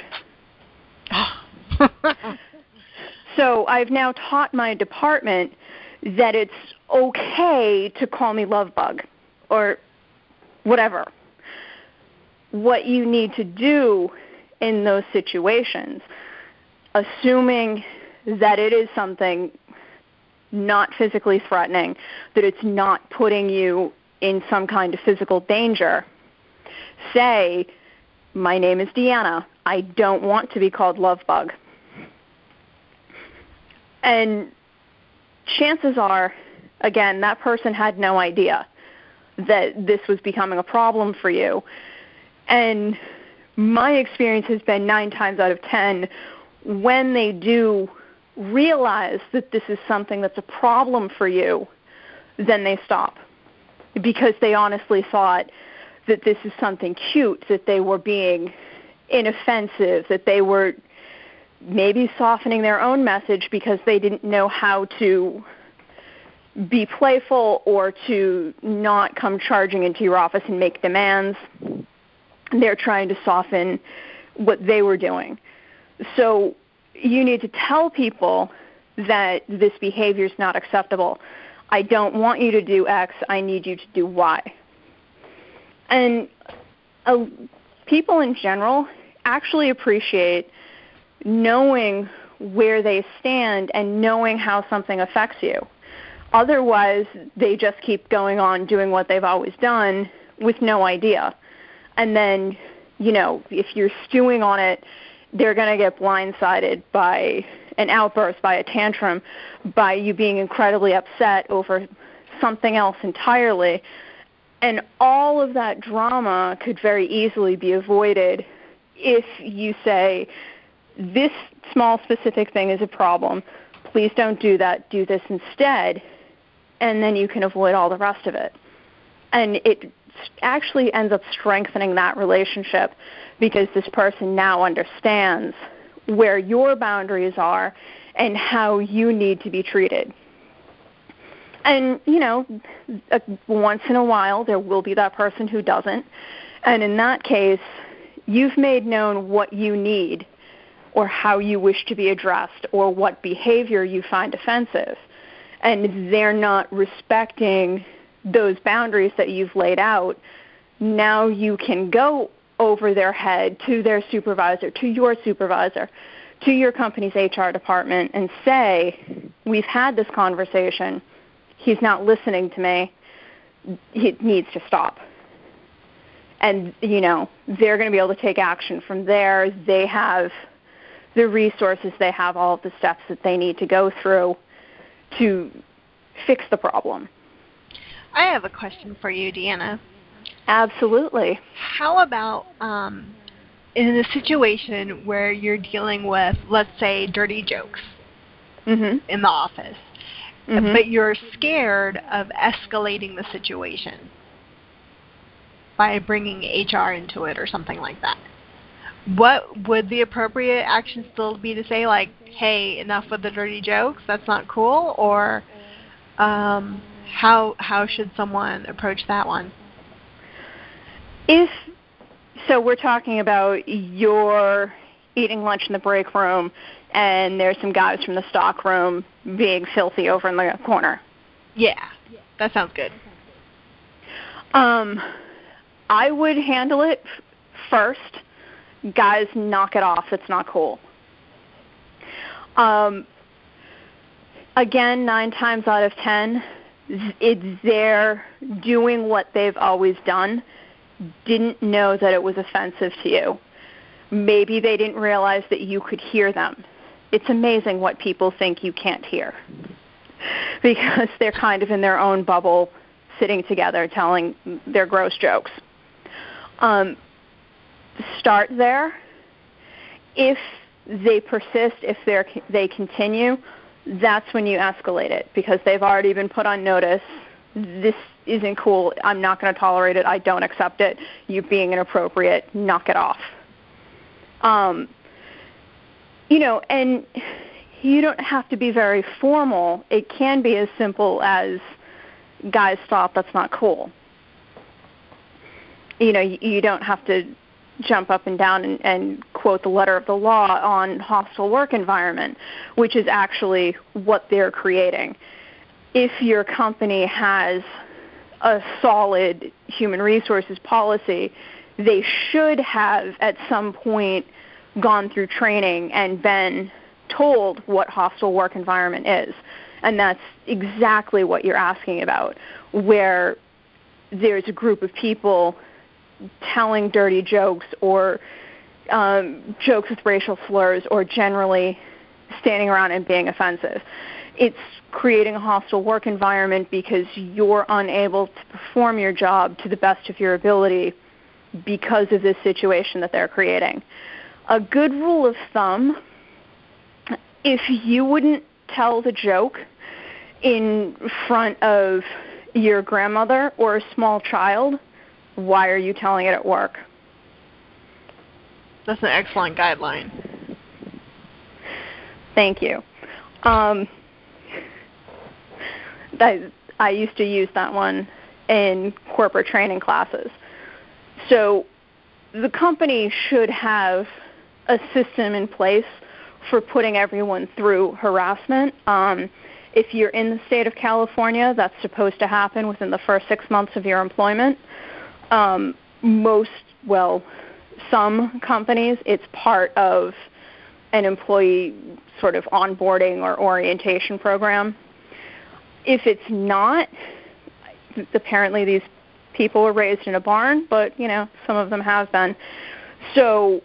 So I've now taught my department that it's okay to call me Love Bug or whatever. What you need to do in those situations, assuming that it is something not physically threatening, that it's not putting you in some kind of physical danger, say, my name is Deanna. I don't want to be called Love Bug. And chances are, again, that person had no idea that this was becoming a problem for you. And my experience has been nine times out of ten, when they do realize that this is something that's a problem for you, then they stop. Because they honestly thought that this is something cute, that they were being inoffensive, that they were maybe softening their own message because they didn't know how to be playful or to not come charging into your office and make demands. They're trying to soften what they were doing. So you need to tell people that this behavior is not acceptable. I don't want you to do X. I need you to do Y. And uh, people in general actually appreciate knowing where they stand and knowing how something affects you. Otherwise, they just keep going on doing what they've always done with no idea. And then, you know, if you're stewing on it, they're going to get blindsided by an outburst, by a tantrum, by you being incredibly upset over something else entirely. And all of that drama could very easily be avoided if you say, this small specific thing is a problem. Please don't do that. Do this instead. And then you can avoid all the rest of it. And it actually ends up strengthening that relationship because this person now understands where your boundaries are and how you need to be treated. And, you know, once in a while there will be that person who doesn't. And in that case, you've made known what you need or how you wish to be addressed or what behavior you find offensive. And they're not respecting those boundaries that you've laid out. Now you can go over their head to their supervisor, to your supervisor, to your company's H R department and say, we've had this conversation. He's not listening to me. He needs to stop. And, you know, they're going to be able to take action from there. They have the resources. They have all of the steps that they need to go through to fix the problem. I have a question for you, Deanna. Absolutely. How about um, in a situation where you're dealing with, let's say, dirty jokes mm-hmm. in the office, mm-hmm. but you're scared of escalating the situation by bringing H R into it or something like that? What would the appropriate action still be to say, like, hey, enough with the dirty jokes, that's not cool? Or um, how how should someone approach that one? If so, we're talking about you're eating lunch in the break room, and there's some guys from the stock room being filthy over in the corner. Yeah, that sounds good. Um, I would handle it first. Guys, knock it off. It's not cool. Um, again, nine times out of ten, it's they're doing what they've always done, didn't know that it was offensive to you. Maybe they didn't realize that you could hear them. It's amazing what people think you can't hear because they're kind of in their own bubble, sitting together, telling their gross jokes. Um, start there. If they persist, if they're, they continue, that's when you escalate it because they've already been put on notice. This isn't cool. I'm not going to tolerate it. I don't accept it. You being inappropriate. Knock it off. Um, you know, and you don't have to be very formal. It can be as simple as, guys, stop. That's not cool. You know, you, you don't have to jump up and down and, and quote the letter of the law on hostile work environment, which is actually what they're creating. If your company has a solid human resources policy, they should have at some point gone through training and been told what hostile work environment is. And that's exactly what you're asking about, where there's a group of people telling dirty jokes or um, jokes with racial slurs or generally standing around and being offensive. It's creating a hostile work environment because you're unable to perform your job to the best of your ability because of this situation that they're creating. A good rule of thumb, if you wouldn't tell the joke in front of your grandmother or a small child, why are you telling it at work? That's an excellent guideline. Thank you. Um, I, I used to use that one in corporate training classes. So the company should have a system in place for putting everyone through harassment. Um, if you're in the state of California, that's supposed to happen within the first six months of your employment. Um, most, well, some companies, it's part of an employee sort of onboarding or orientation program. If it's not, apparently these people were raised in a barn, but, you know, some of them have been. So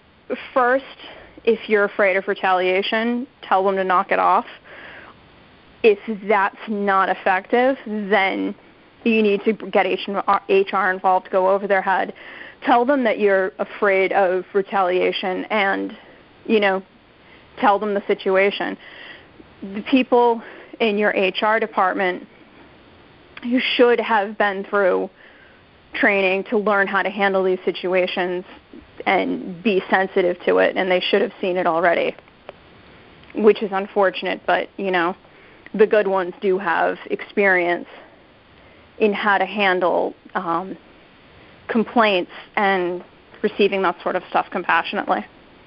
first, if you're afraid of retaliation, tell them to knock it off. if that's not effective, then you need to get H R involved to go over their head. Tell them that you're afraid of retaliation and, you know, tell them the situation. The people in your H R department who should have been through training to learn how to handle these situations and be sensitive to it, and they should have seen it already, which is unfortunate, but, you know, the good ones do have experience in how to handle um, complaints and receiving that sort of stuff compassionately.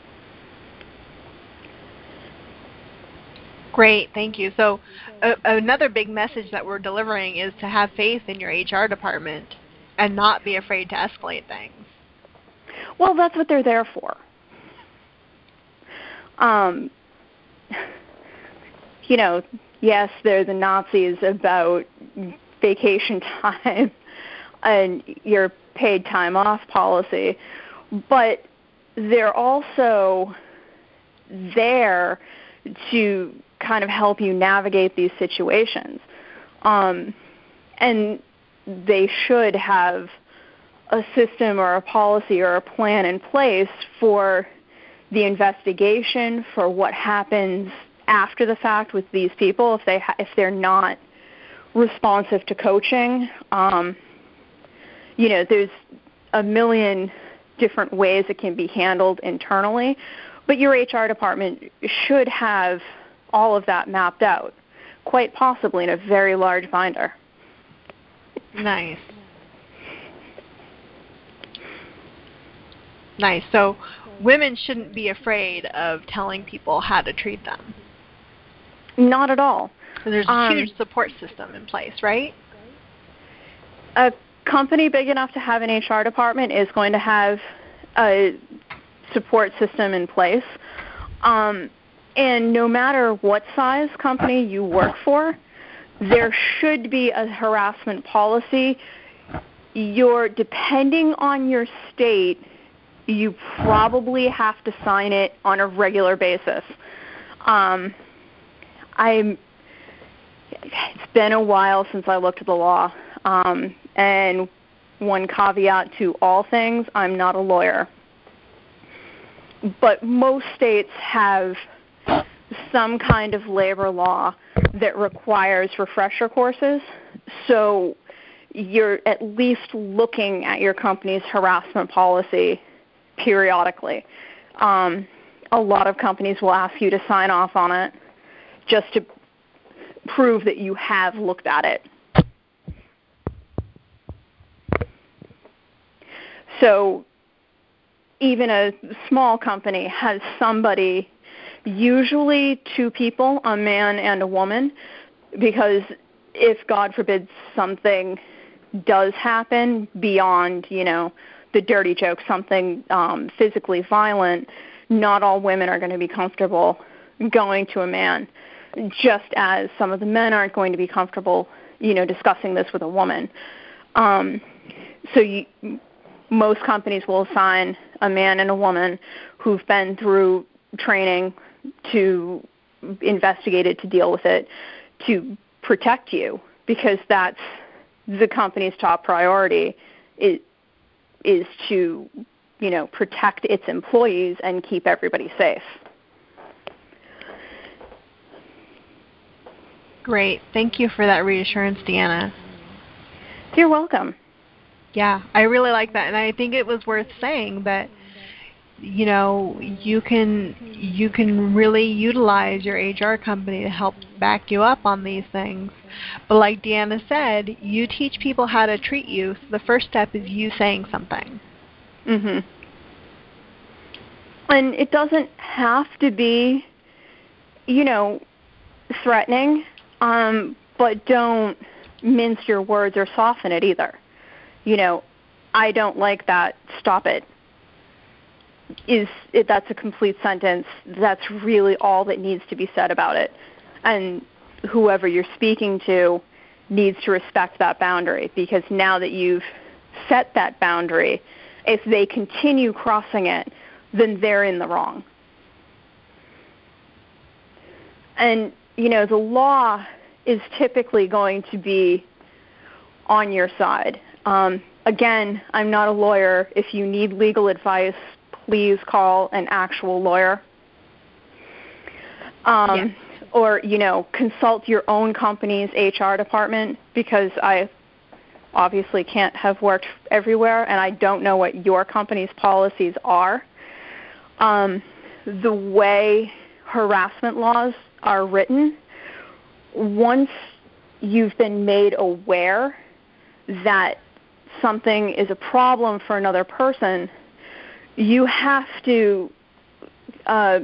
Great, thank you. So uh, another big message that we're delivering is to have faith in your H R department and not be afraid to escalate things. Well, that's what they're there for. Um, you know, yes, they're the Nazis about vacation time and your paid time off policy, but they're also there to kind of help you navigate these situations. Um, and they should have a system or a policy or a plan in place for the investigation, for what happens after the fact with these people if they ha- if they're not responsive to coaching. Um, you know, there's a million different ways it can be handled internally, but your H R department should have all of that mapped out, quite possibly in a very large binder. Nice. Nice. So women shouldn't be afraid of telling people how to treat them. Not at all. So there's a um, huge support system in place, right? A company big enough to have an H R department is going to have a support system in place. Um, and no matter what size company you work for, there should be a harassment policy. You're, depending on your state, you probably have to sign it on a regular basis. Um, I'm, it's been a while since I looked at the law. Um, and one caveat to all things, I'm not a lawyer. But most states have some kind of labor law that requires refresher courses. So you're at least looking at your company's harassment policy periodically. Um, a lot of companies will ask you to sign off on it just to prove that you have looked at it. So even a small company has somebody, usually two people, a man and a woman, because if, God forbid, something does happen beyond, you know, the dirty joke, something um, physically violent, not all women are going to be comfortable going to a man, just as some of the men aren't going to be comfortable, you know, discussing this with a woman. Um, so you, most companies will assign a man and a woman who've been through training to investigate it, to deal with it, to protect you, because that's the company's top priority is, is to, you know, protect its employees and keep everybody safe. Great. Thank you for that reassurance, Deanna. You're welcome. Yeah, I really like that, and I think it was worth saying that, you know, you can you can really utilize your H R company to help back you up on these things. But like Deanna said, you teach people how to treat you. So the first step is you saying something. Mhm. And it doesn't have to be, you know, threatening, um, but don't mince your words or soften it either. You know, I don't like that, stop it. Is it, that's a complete sentence. That's really all that needs to be said about it. And whoever you're speaking to needs to respect that boundary, because now that you've set that boundary, if they continue crossing it, then they're in the wrong. And, you know, the law is typically going to be on your side. Um, again, I'm not a lawyer. If you need legal advice, please call an actual lawyer. Um, yeah. Or, you know, consult your own company's H R department, because I obviously can't have worked everywhere, and I don't know what your company's policies are. Um, the way harassment laws are written, once you've been made aware that something is a problem for another person, you have to uh,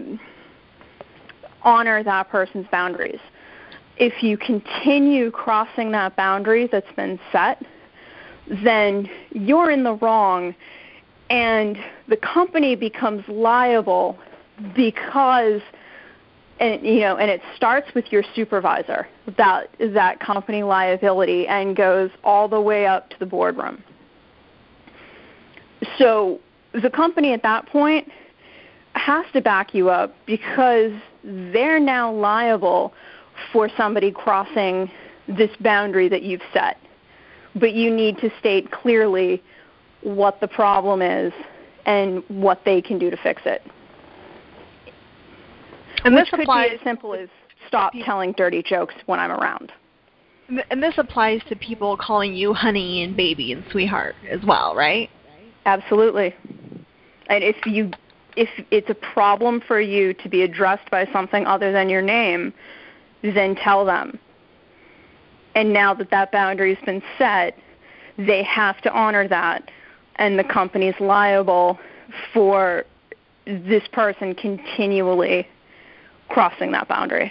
honor that person's boundaries. If you continue crossing that boundary that's been set, then you're in the wrong, and the company becomes liable because, and you know, and it starts with your supervisor, that that company liability, and goes all the way up to the boardroom. So the company at that point has to back you up, because they're now liable for somebody crossing this boundary that you've set. But you need to state clearly what the problem is and what they can do to fix it. And Which this could applies be as simple as stop telling dirty jokes when I'm around. And this applies to people calling you honey and baby and sweetheart as well, right? Absolutely. And if you if it's a problem for you to be addressed by something other than your name, then tell them. And now that that boundary's been set, they have to honor that, and the company's liable for this person continually crossing that boundary.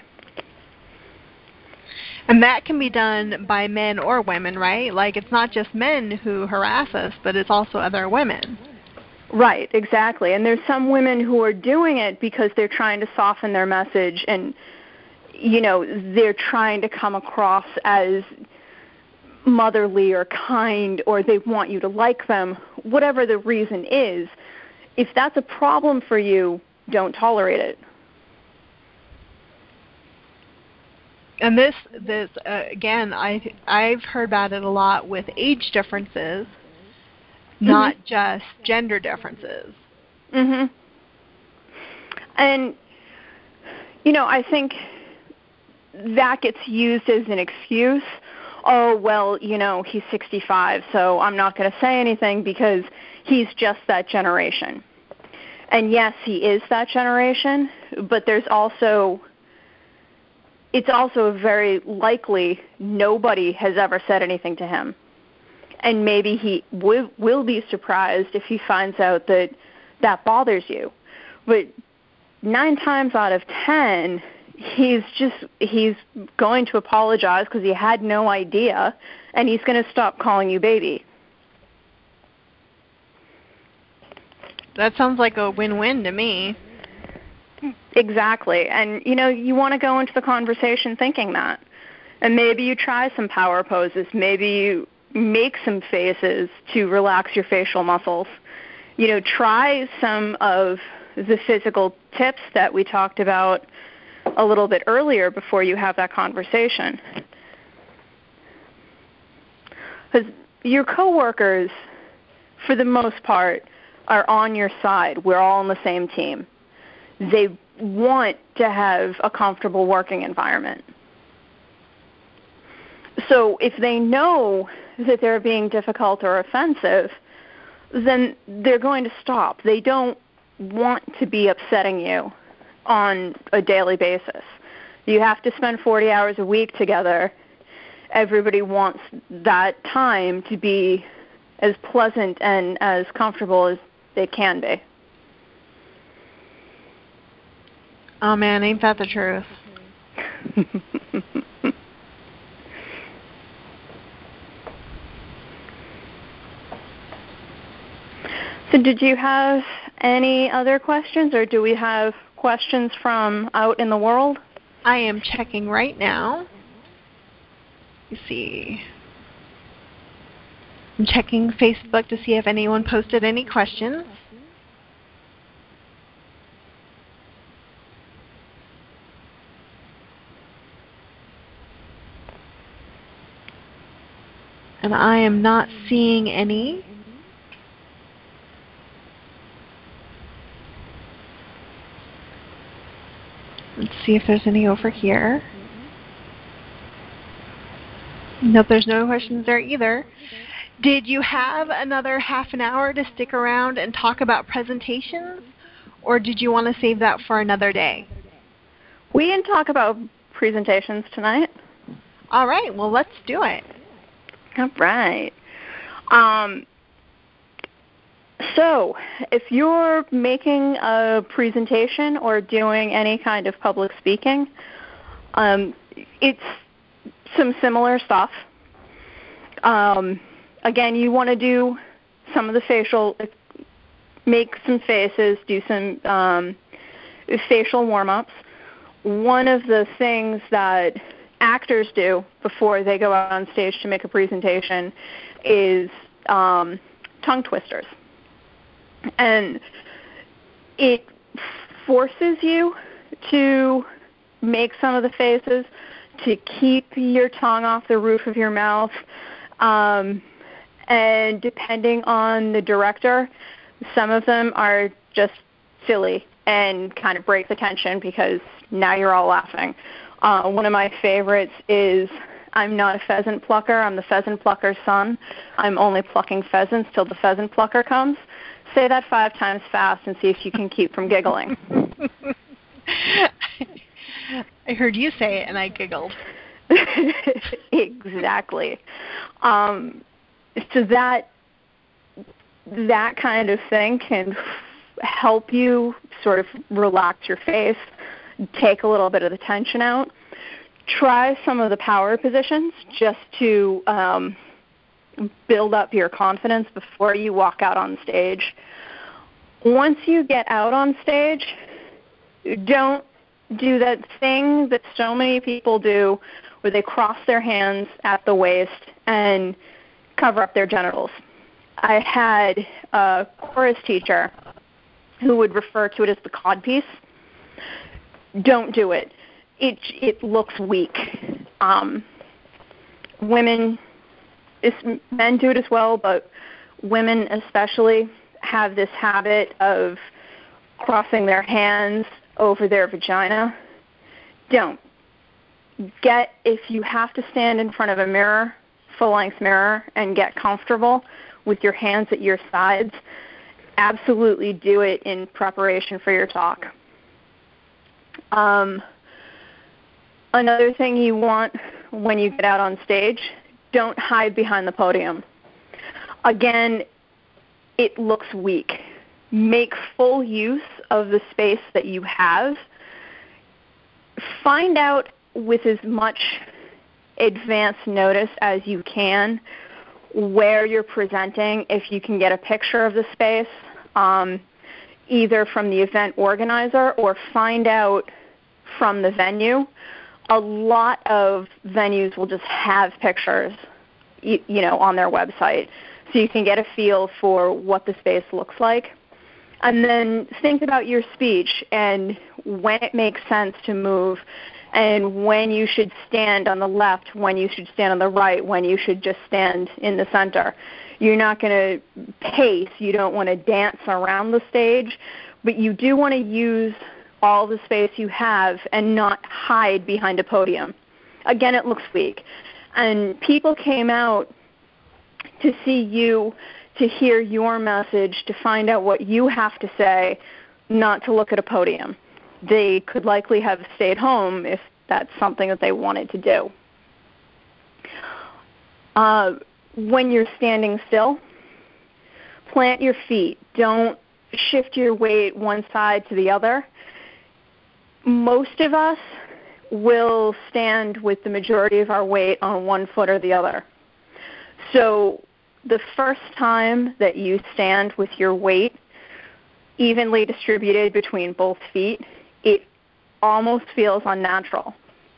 And that can be done by men or women, right? Like, it's not just men who harass us, but it's also other women. Right, exactly. And there's some women who are doing it because they're trying to soften their message, and, you know, they're trying to come across as motherly or kind, or they want you to like them. Whatever the reason is, if that's a problem for you, don't tolerate it. And this, this uh, again, I, I've heard about it a lot with age differences, not mm-hmm. just gender differences. Mhm. And, you know, I think that gets used as an excuse. Oh, well, you know, he's sixty-five, so I'm not going to say anything because he's just that generation. And yes, he is that generation, but there's also, it's also very likely nobody has ever said anything to him. And maybe he w- will be surprised if he finds out that that bothers you. But nine times out of ten, he's just, he's going to apologize because he had no idea, and he's going to stop calling you baby. That sounds like a win-win to me. Exactly. And, you know, you want to go into the conversation thinking that. And maybe you try some power poses. Maybe you make some faces to relax your facial muscles. You know, try some of the physical tips that we talked about a little bit earlier before you have that conversation. Because your coworkers, for the most part, are on your side. We're all on the same team. They want to have a comfortable working environment. So if they know that they're being difficult or offensive, then they're going to stop. They don't want to be upsetting you on a daily basis. You have to spend forty hours a week together. Everybody wants that time to be as pleasant and as comfortable as they can be. Oh, man, ain't that the truth? So did you have any other questions, or do we have questions from out in the world? I am checking right now. Let's see. I'm checking Facebook to see if anyone posted any questions. And I am not seeing any. Let's see if there's any over here. Nope, there's no questions there either. Did you have another half an hour to stick around and talk about presentations, or did you want to save that for another day? We can talk about presentations tonight. All right, well, let's do it. All right. Um, so if you're making a presentation or doing any kind of public speaking, um, it's some similar stuff. Um, again, you want to do some of the facial, make some faces, do some um, facial warm-ups. One of the things that actors do before they go out on stage to make a presentation is um, tongue twisters. And it forces you to make some of the faces, to keep your tongue off the roof of your mouth. Um, and depending on the director, some of them are just silly and kind of break the tension because now you're all laughing. Uh, one of my favorites is, I'm not a pheasant plucker, I'm the pheasant plucker's son. I'm only plucking pheasants till the pheasant plucker comes. Say that five times fast and see if you can keep from giggling. I heard you say it and I giggled. Exactly. Um, so that that kind of thing can help you sort of relax your face, take a little bit of the tension out. Try some of the power positions just to um, build up your confidence before you walk out on stage. Once you get out on stage, don't do that thing that so many people do where they cross their hands at the waist and cover up their genitals. I had a chorus teacher who would refer to it as the codpiece. Don't do it. It it looks weak. Um, women, men do it as well, but women especially have this habit of crossing their hands over their vagina. Don't. Get, if you have to stand in front of a mirror, full-length mirror, and get comfortable with your hands at your sides, absolutely do it in preparation for your talk. Um, another thing you want when you get out on stage, don't hide behind the podium. Again, it looks weak. Make full use of the space that you have. Find out with as much advance notice as you can where you're presenting, if you can get a picture of the space, um, either from the event organizer or find out from the venue. A lot of venues will just have pictures, you, you know, on their website, so you can get a feel for what the space looks like. And then think about your speech and when it makes sense to move and when you should stand on the left, when you should stand on the right, when you should just stand in the center. You're not going to pace. You don't want to dance around the stage, but you do want to use all the space you have and not hide behind a podium. Again, it looks weak. And people came out to see you, to hear your message, to find out what you have to say, not to look at a podium. They could likely have stayed home if that's something that they wanted to do. Uh, when you're standing still, plant your feet. Don't shift your weight one side to the other. Most of us will stand with the majority of our weight on one foot or the other. So the first time that you stand with your weight evenly distributed between both feet, it almost feels unnatural.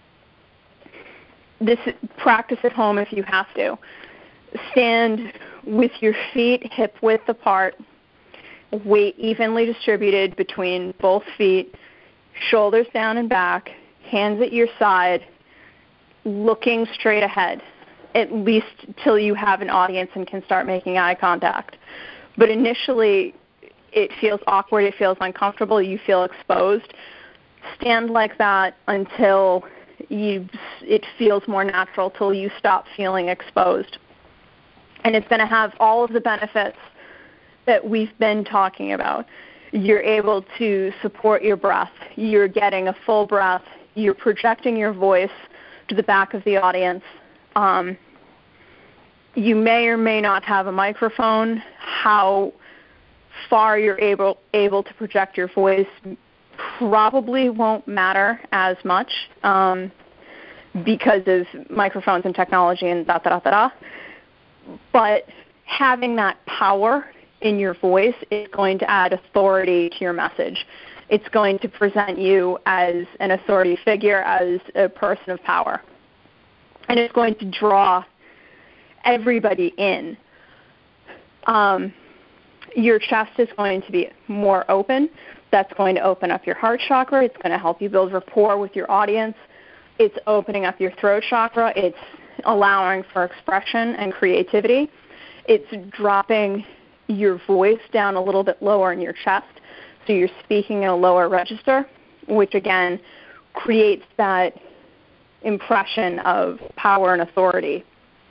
This practice at home if you have to. Stand with your feet hip width apart, weight evenly distributed between both feet, shoulders down and back, hands at your side, looking straight ahead. at least till you have an audience and can start making eye contact. But initially, it feels awkward, it feels uncomfortable, you feel exposed. Stand like that until you, it feels more natural, till you stop feeling exposed. And it's going to have all of the benefits that we've been talking about. You're able to support your breath. You're getting a full breath. You're projecting your voice to the back of the audience. Um, you may or may not have a microphone. How far you're able able to project your voice probably won't matter as much um, because of microphones and technology and da da da da da. But having that power in your voice is going to add authority to your message. It's going to present you as an authority figure, as a person of power. And it's going to draw everybody in. Um, your chest is going to be more open. That's going to open up your heart chakra. It's going to help you build rapport with your audience. It's opening up your throat chakra. It's allowing for expression and creativity. It's dropping your voice down a little bit lower in your chest, so you're speaking in a lower register, which again creates that impression of power and authority.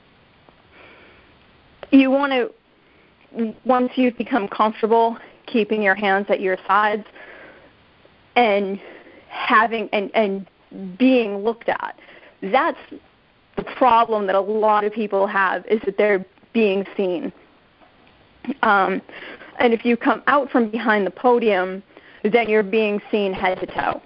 You want to, once you've become comfortable keeping your hands at your sides and having and, and being looked at, that's the problem that a lot of people have, is that they're being seen. Um, and if you come out from behind the podium, then you're being seen head to toe.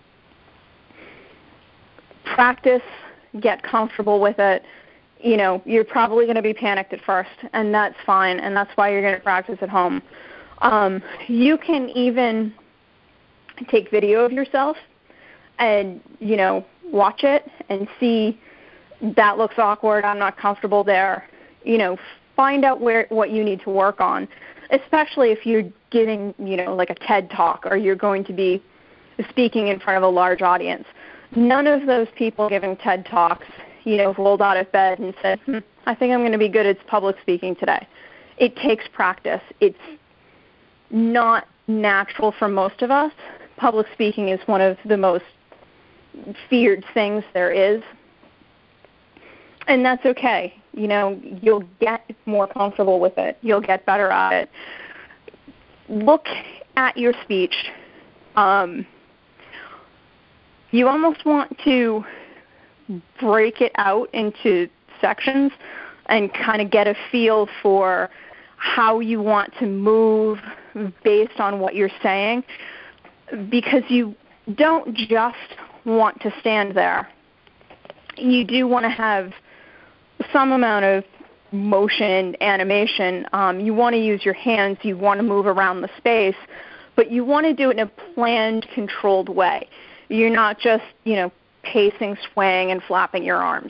Practice, get comfortable with it. You know, you're probably going to be panicked at first, and that's fine, and that's why you're going to practice at home. Um, you can even take video of yourself and, you know, watch it and see, that looks awkward, I'm not comfortable there. You know, find out where what you need to work on, especially if you're giving, you know, like a TED Talk, or you're going to be speaking in front of a large audience. None of those people giving TED Talks, you know, rolled out of bed and said, hmm, I think I'm going to be good at public speaking today. It takes practice. It's not natural for most of us. Public speaking is one of the most feared things there is. And that's okay. You know, you'll get more comfortable with it. You'll get better at it. Look at your speech. Um, you almost want to break it out into sections and kind of get a feel for how you want to move based on what you're saying, because you don't just want to stand there. You do want to have some amount of motion, animation. Um, you want to use your hands. You want to move around the space, but you want to do it in a planned, controlled way. You're not just, you know, pacing, swaying, and flapping your arms.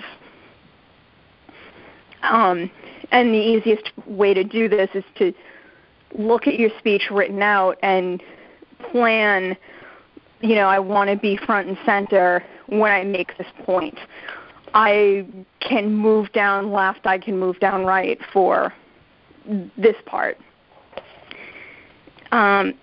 Um, and the easiest way to do this is to look at your speech written out and plan, you know, I want to be front and center when I make this point. I can move down left, I can move down right for this part. Um,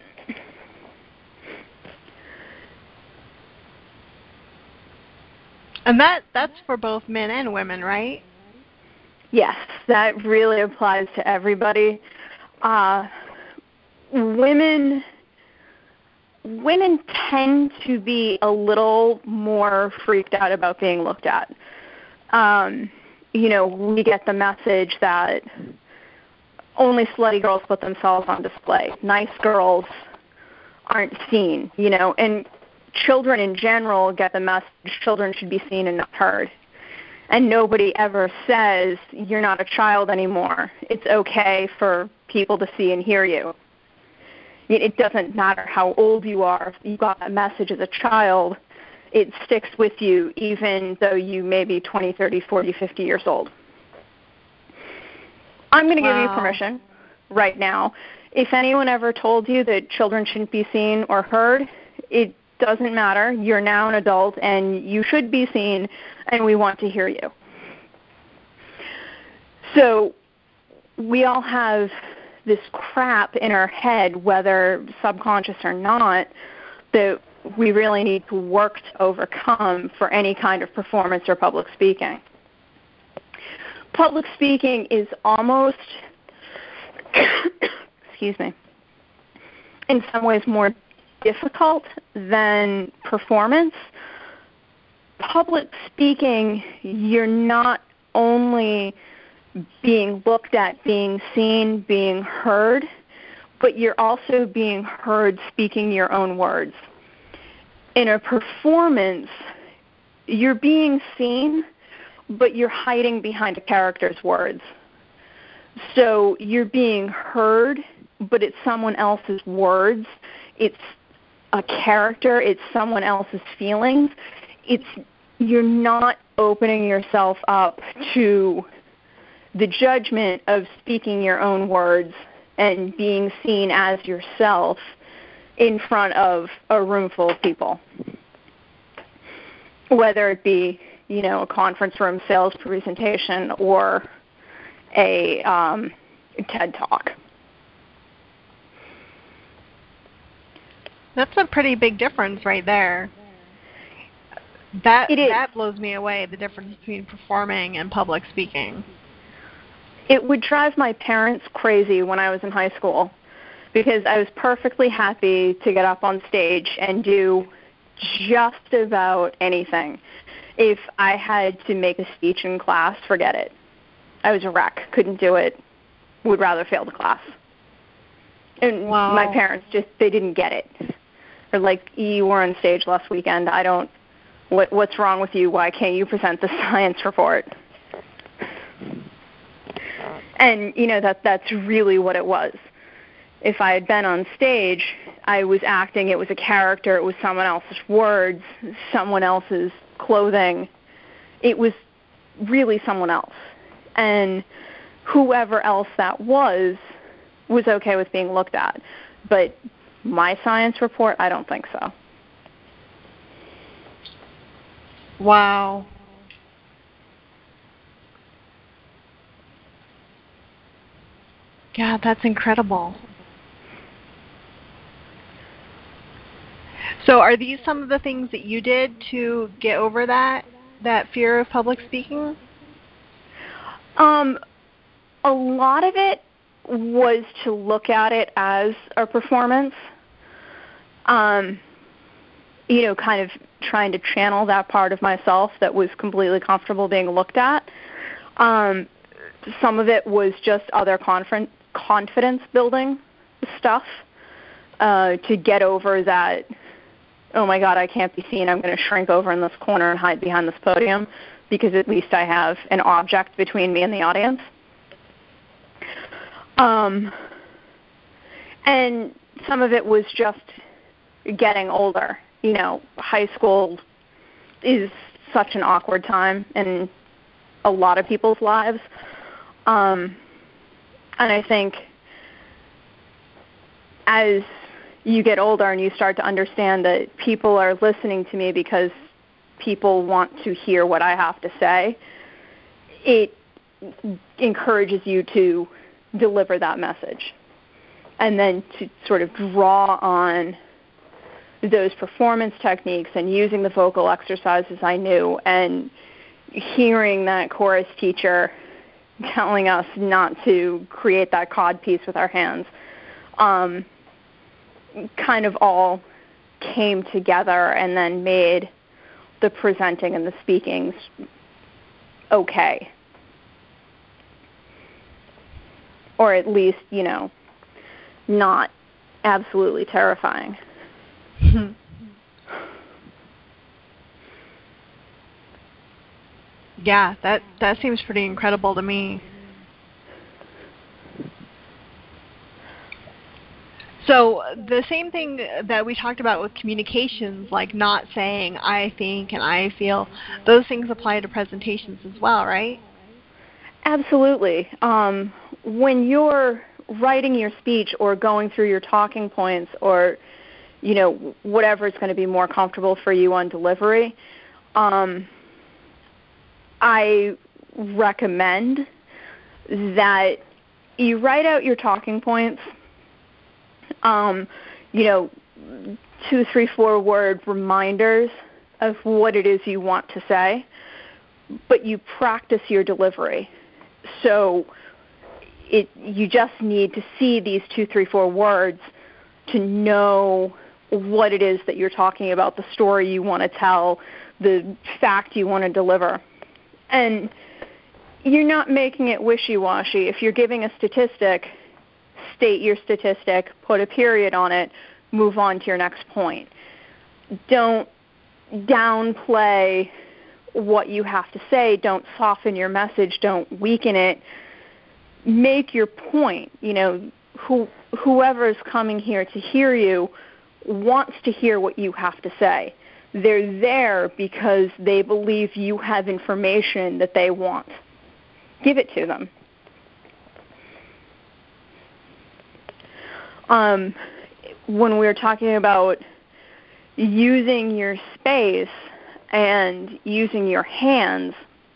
and that that's for both men and women, right? Yes, that really applies to everybody. Uh, women women tend to be a little more freaked out about being looked at. Um, you know, we get the message that only slutty girls put themselves on display. Nice girls aren't seen, you know, and children in general get the message children should be seen and not heard. And nobody ever says you're not a child anymore. It's okay for people to see and hear you. It doesn't matter how old you are. If you got that message as a child, it sticks with you even though you may be twenty, thirty, forty, fifty years old. I'm going to Wow. give you permission right now. If anyone ever told you that children shouldn't be seen or heard, it doesn't matter. You're now an adult and you should be seen, and we want to hear you. So we all have this crap in our head, whether subconscious or not, that we really need to work to overcome for any kind of performance or public speaking. Public speaking is almost, excuse me, in some ways more difficult than performance. Public speaking, you're not only being looked at, being seen, being heard, but you're also being heard speaking your own words. In a performance, you're being seen, but you're hiding behind a character's words. So you're being heard, but it's someone else's words. It's a character. It's someone else's feelings. It's you're not opening yourself up to the judgment of speaking your own words and being seen as yourself in front of a room full of people, whether it be, you know, a conference room sales presentation or a um, TED Talk. That's a pretty big difference right there. That it is. That blows me away, the difference between performing and public speaking. It would drive my parents crazy when I was in high school because I was perfectly happy to get up on stage and do just about anything. If I had to make a speech in class, forget it. I was a wreck, couldn't do it, would rather fail the class. And wow. My parents just, they didn't get it. They're like, you were on stage last weekend, I don't, what, what's wrong with you? Why can't you present the science report? And, you know, that that's really what it was. If I had been on stage, I was acting, it was a character, it was someone else's words, someone else's clothing. It was really someone else. And whoever else that was was okay with being looked at. But my science report, I don't think so. Wow. Yeah, that's incredible. So are these some of the things that you did to get over that, that fear of public speaking? Um, a lot of it was to look at it as a performance. Um, you know, kind of trying to channel that part of myself that was completely comfortable being looked at. Um, some of it was just other conf- confidence building stuff uh, to get over that, oh my God, I can't be seen. I'm going to shrink over in this corner and hide behind this podium because at least I have an object between me and the audience. Um, and some of it was just getting older. You know, high school is such an awkward time in a lot of people's lives. Um, and I think as you get older and you start to understand that people are listening to me because people want to hear what I have to say, it encourages you to deliver that message and then to sort of draw on those performance techniques and using the vocal exercises I knew and hearing that chorus teacher telling us not to create that cod piece with our hands, um, kind of all came together and then made the presenting and the speakings okay. Or at least, you know, not absolutely terrifying. Yeah, that, that seems pretty incredible to me. So the same thing that we talked about with communications, like not saying I think and I feel, those things apply to presentations as well, right? Absolutely. Um, when you're writing your speech or going through your talking points or, you know, whatever is going to be more comfortable for you on delivery, um, I recommend that you write out your talking points, um, you know, two, three, four word reminders of what it is you want to say, but you practice your delivery. So it, you just need to see these two, three, four words to know what it is that you're talking about, the story you want to tell, the fact you want to deliver. And you're not making it wishy-washy. If you're giving a statistic, state your statistic, put a period on it, move on to your next point. Don't downplay what you have to say. Don't soften your message. Don't weaken it. Make your point. You know, who, whoever is coming here to hear you wants to hear what you have to say. They're there because they believe you have information that they want. Give it to them. Um, when we were talking about using your space and using your hands,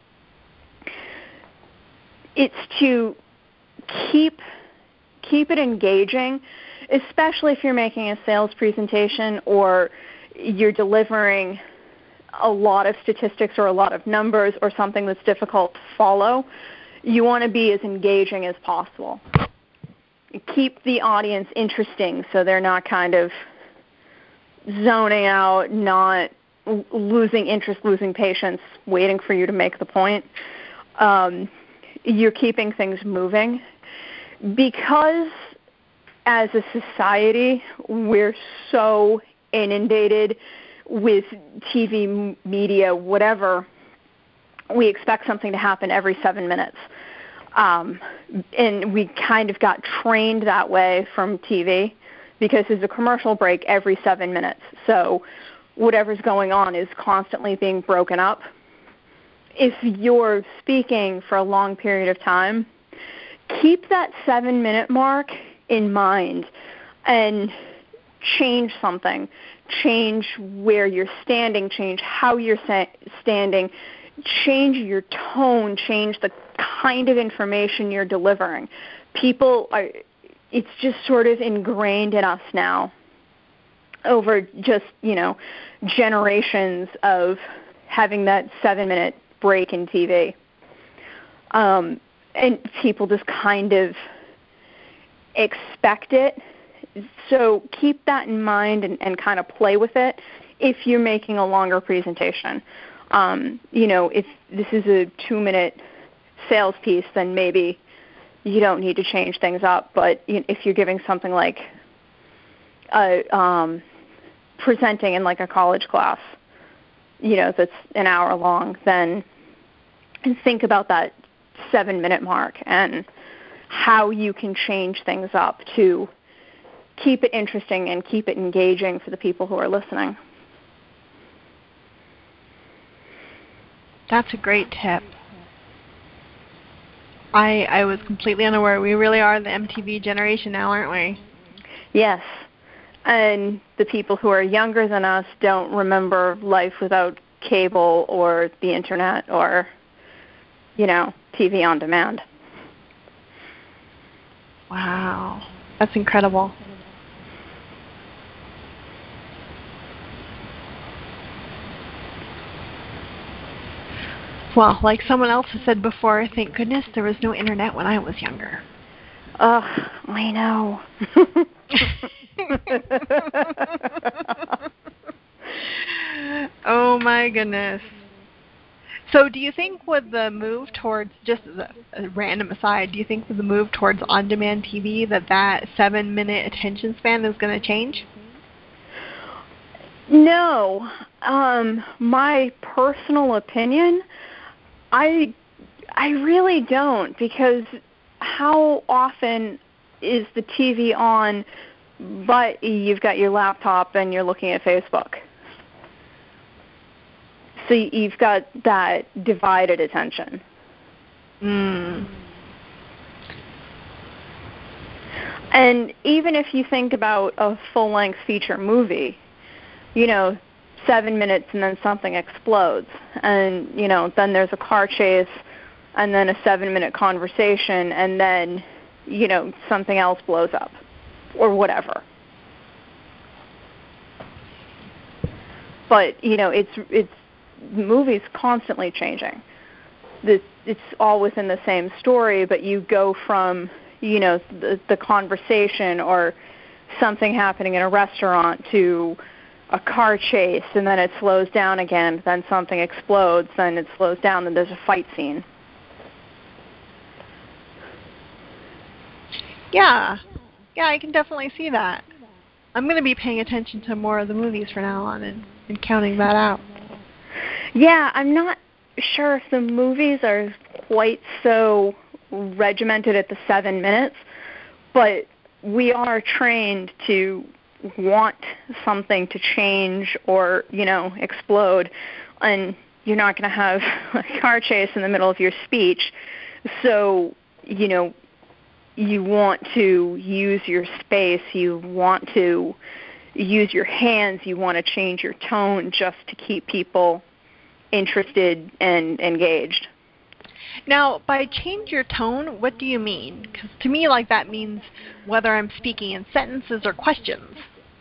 it's to keep keep it engaging, especially if you're making a sales presentation or you're delivering a lot of statistics or a lot of numbers or something that's difficult to follow. You want to be as engaging as possible. Keep the audience interesting so they're not kind of zoning out, not losing interest, losing patience, waiting for you to make the point. Um, you're keeping things moving. Because as a society, we're so inundated with T V, media, whatever, we expect something to happen every seven minutes. Um, and we kind of got trained that way from T V because there's a commercial break every seven minutes. So whatever's going on is constantly being broken up. If you're speaking for a long period of time, keep that seven-minute mark in mind and change something. Change where you're standing, change how you're sa- standing, change your tone, change the kind of information you're delivering. People are, it's just sort of ingrained in us now over just, you know, generations of having that seven-minute break in T V. Um, and people just kind of expect it. So keep that in mind and, and kind of play with it if you're making a longer presentation. Um, you know, if this is a two-minute sales piece, then maybe you don't need to change things up. But if you're giving something like a, um, presenting in like a college class, you know, that's an hour long, then think about that seven-minute mark and how you can change things up to keep it interesting and keep it engaging for the people who are listening. That's a great tip. I I was completely unaware. We really are the M T V generation now, aren't we? Yes. And the people who are younger than us don't remember life without cable or the internet or, you know, T V on demand. Wow. That's incredible. Well, like someone else has said before, thank goodness there was no internet when I was younger. Ugh, I know. Oh my goodness. So do you think with the move towards, just as a, a random aside, do you think with the move towards on-demand T V that that seven-minute attention span is going to change? No. Um, my personal opinion, I I really don't, because how often is the T V on, but you've got your laptop and you're looking at Facebook? So you've got that divided attention. Mm. And even if you think about a full-length feature movie, you know, seven minutes and then something explodes. And, you know, then there's a car chase, and then a seven-minute conversation, and then, you know, something else blows up or whatever. But, you know, it's it's movies constantly changing. This, it's all within the same story, but you go from, you know, the, the conversation or something happening in a restaurant to a car chase, and then it slows down again, then something explodes, then it slows down, then there's a fight scene. Yeah. Yeah, I can definitely see that. I'm going to be paying attention to more of the movies from now on and, and counting that out. Yeah, I'm not sure if the movies are quite so regimented at the seven minutes, but we are trained to want something to change or, you know, explode, and you're not going to have a car chase in the middle of your speech. So, you know, you want to use your space, you want to use your hands, you want to change your tone just to keep people interested and engaged. Now, by change your tone, what do you mean? Because to me, like, that means whether I'm speaking in sentences or questions.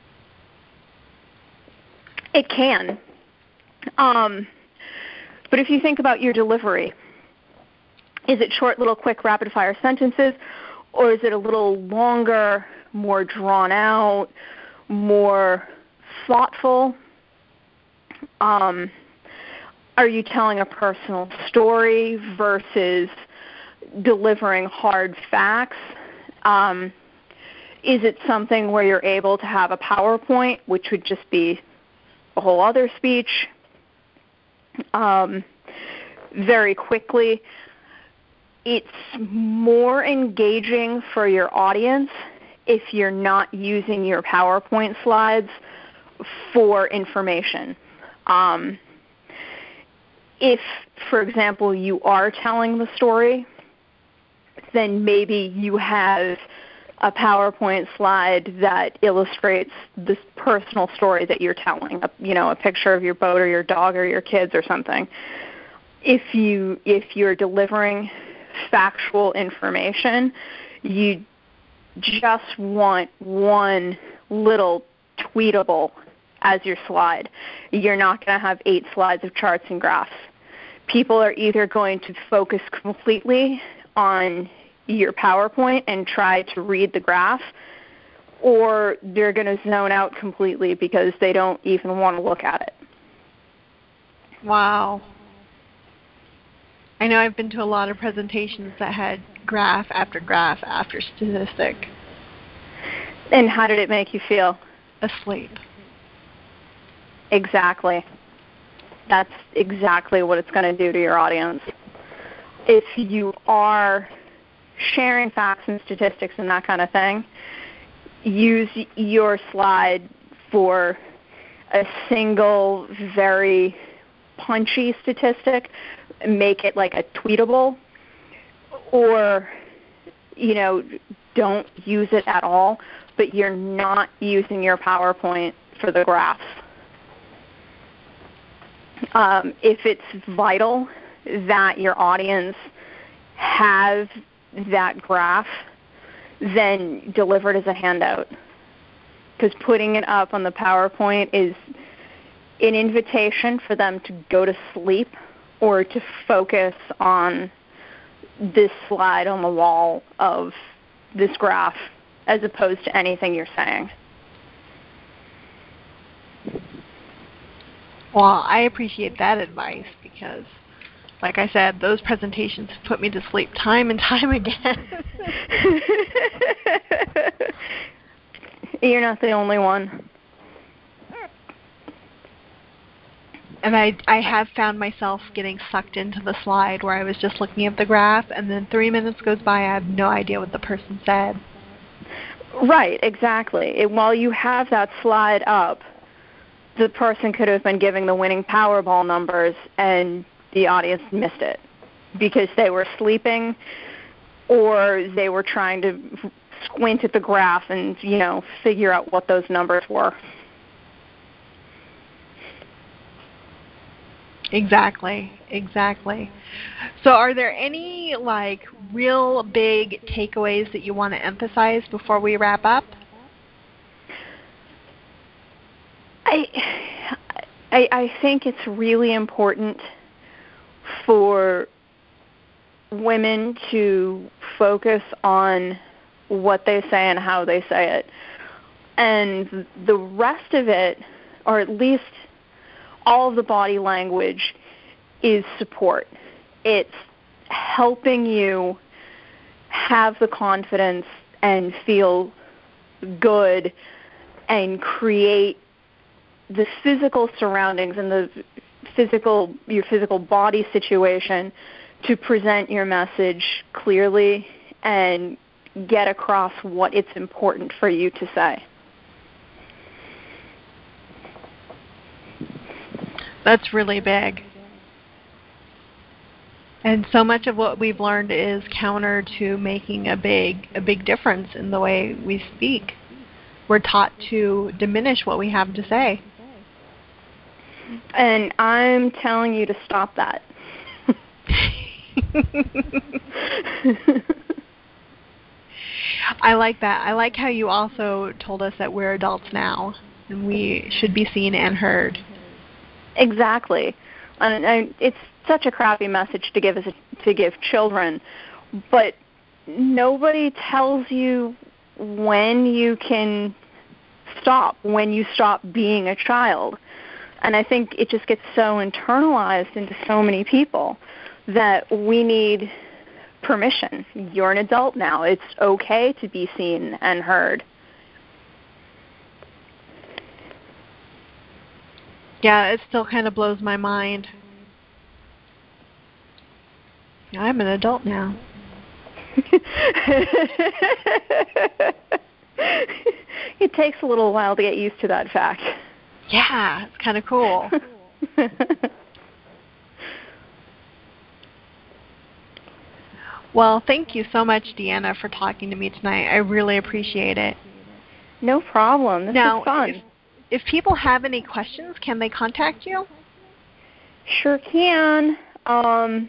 It can. Um, but if you think about your delivery, is it short, little, quick, rapid-fire sentences, or is it a little longer, more drawn out, more thoughtful? Um, are you telling a personal story versus delivering hard facts? Um, is it something where you're able to have a PowerPoint, which would just be a whole other speech, um, very quickly? It's more engaging for your audience if you're not using your PowerPoint slides for information. Um, if, for example, you are telling the story, then maybe you have a PowerPoint slide that illustrates this personal story that you're telling, a, you know, a picture of your boat or your dog or your kids or something. If you if you're delivering factual information, you just want one little tweetable as your slide. You're not going to have eight slides of charts and graphs. People are either going to focus completely on your PowerPoint and try to read the graph, or they're going to zone out completely because they don't even want to look at it. Wow. I know I've been to a lot of presentations that had graph after graph after statistic. And how did it make you feel? Asleep. Exactly. That's exactly what it's going to do to your audience. If you are sharing facts and statistics and that kind of thing, use your slide for a single, very punchy statistic, make it like a tweetable, or, you know, don't use it at all, but you're not using your PowerPoint for the graphs. Um, if it's vital that your audience have that graph, then deliver it as a handout. Because putting it up on the PowerPoint is an invitation for them to go to sleep or to focus on this slide on the wall of this graph as opposed to anything you're saying. Well, I appreciate that advice because, like I said, those presentations have put me to sleep time and time again. You're not the only one. And I, I have found myself getting sucked into the slide where I was just looking at the graph, and then three minutes goes by, I have no idea what the person said. Right, exactly. It, while you have that slide up, the person could have been giving the winning Powerball numbers, and the audience missed it because they were sleeping or they were trying to squint at the graph and, you know, figure out what those numbers were. Exactly, exactly. So are there any like real big takeaways that you want to emphasize before we wrap up? I, I, I think it's really important for women to focus on what they say and how they say it. And the rest of it, or at least all of the body language, is support. It's helping you have the confidence and feel good and create the physical surroundings and the physical, your physical body situation to present your message clearly and get across what it's important for you to say. That's really big. And so much of what we've learned is counter to making a big a big difference in the way we speak. We're taught to diminish what we have to say. And I'm telling you to stop that. I like that. I like how you also told us that we're adults now and we should be seen and heard. Exactly. And, and it's such a crappy message to give as a, to give children, but nobody tells you when you can stop, when you stop being a child. And I think it just gets so internalized into so many people that we need permission. You're an adult now. It's okay to be seen and heard. Yeah, it still kind of blows my mind. I'm an adult now. It takes a little while to get used to that fact. Yeah, it's kind of cool. Well, thank you so much, Deanna, for talking to me tonight. I really appreciate it. No problem. This now, was fun. If, if people have any questions, can they contact you? Sure can. Um,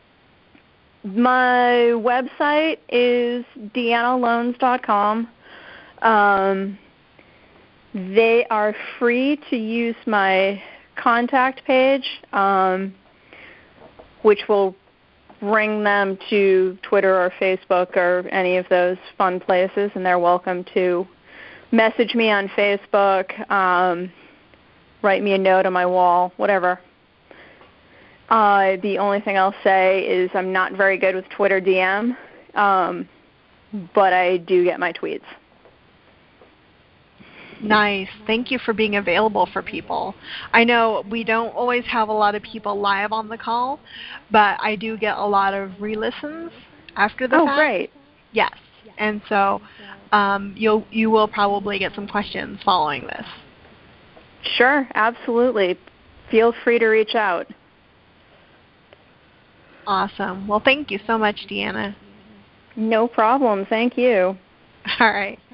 my website is deanna loans dot com. Um, they are free to use my contact page, um, which will bring them to Twitter or Facebook or any of those fun places, and they're welcome to message me on Facebook, um, write me a note on my wall, whatever. Uh, the only thing I'll say is I'm not very good with Twitter D M, um, but I do get my tweets. Nice. Thank you for being available for people. I know we don't always have a lot of people live on the call, but I do get a lot of re-listens after the oh, fact. Oh, great. Yes. And so um, you'll, you will probably get some questions following this. Sure, absolutely. Feel free to reach out. Awesome. Well, thank you so much, Deanna. No problem. Thank you. All right.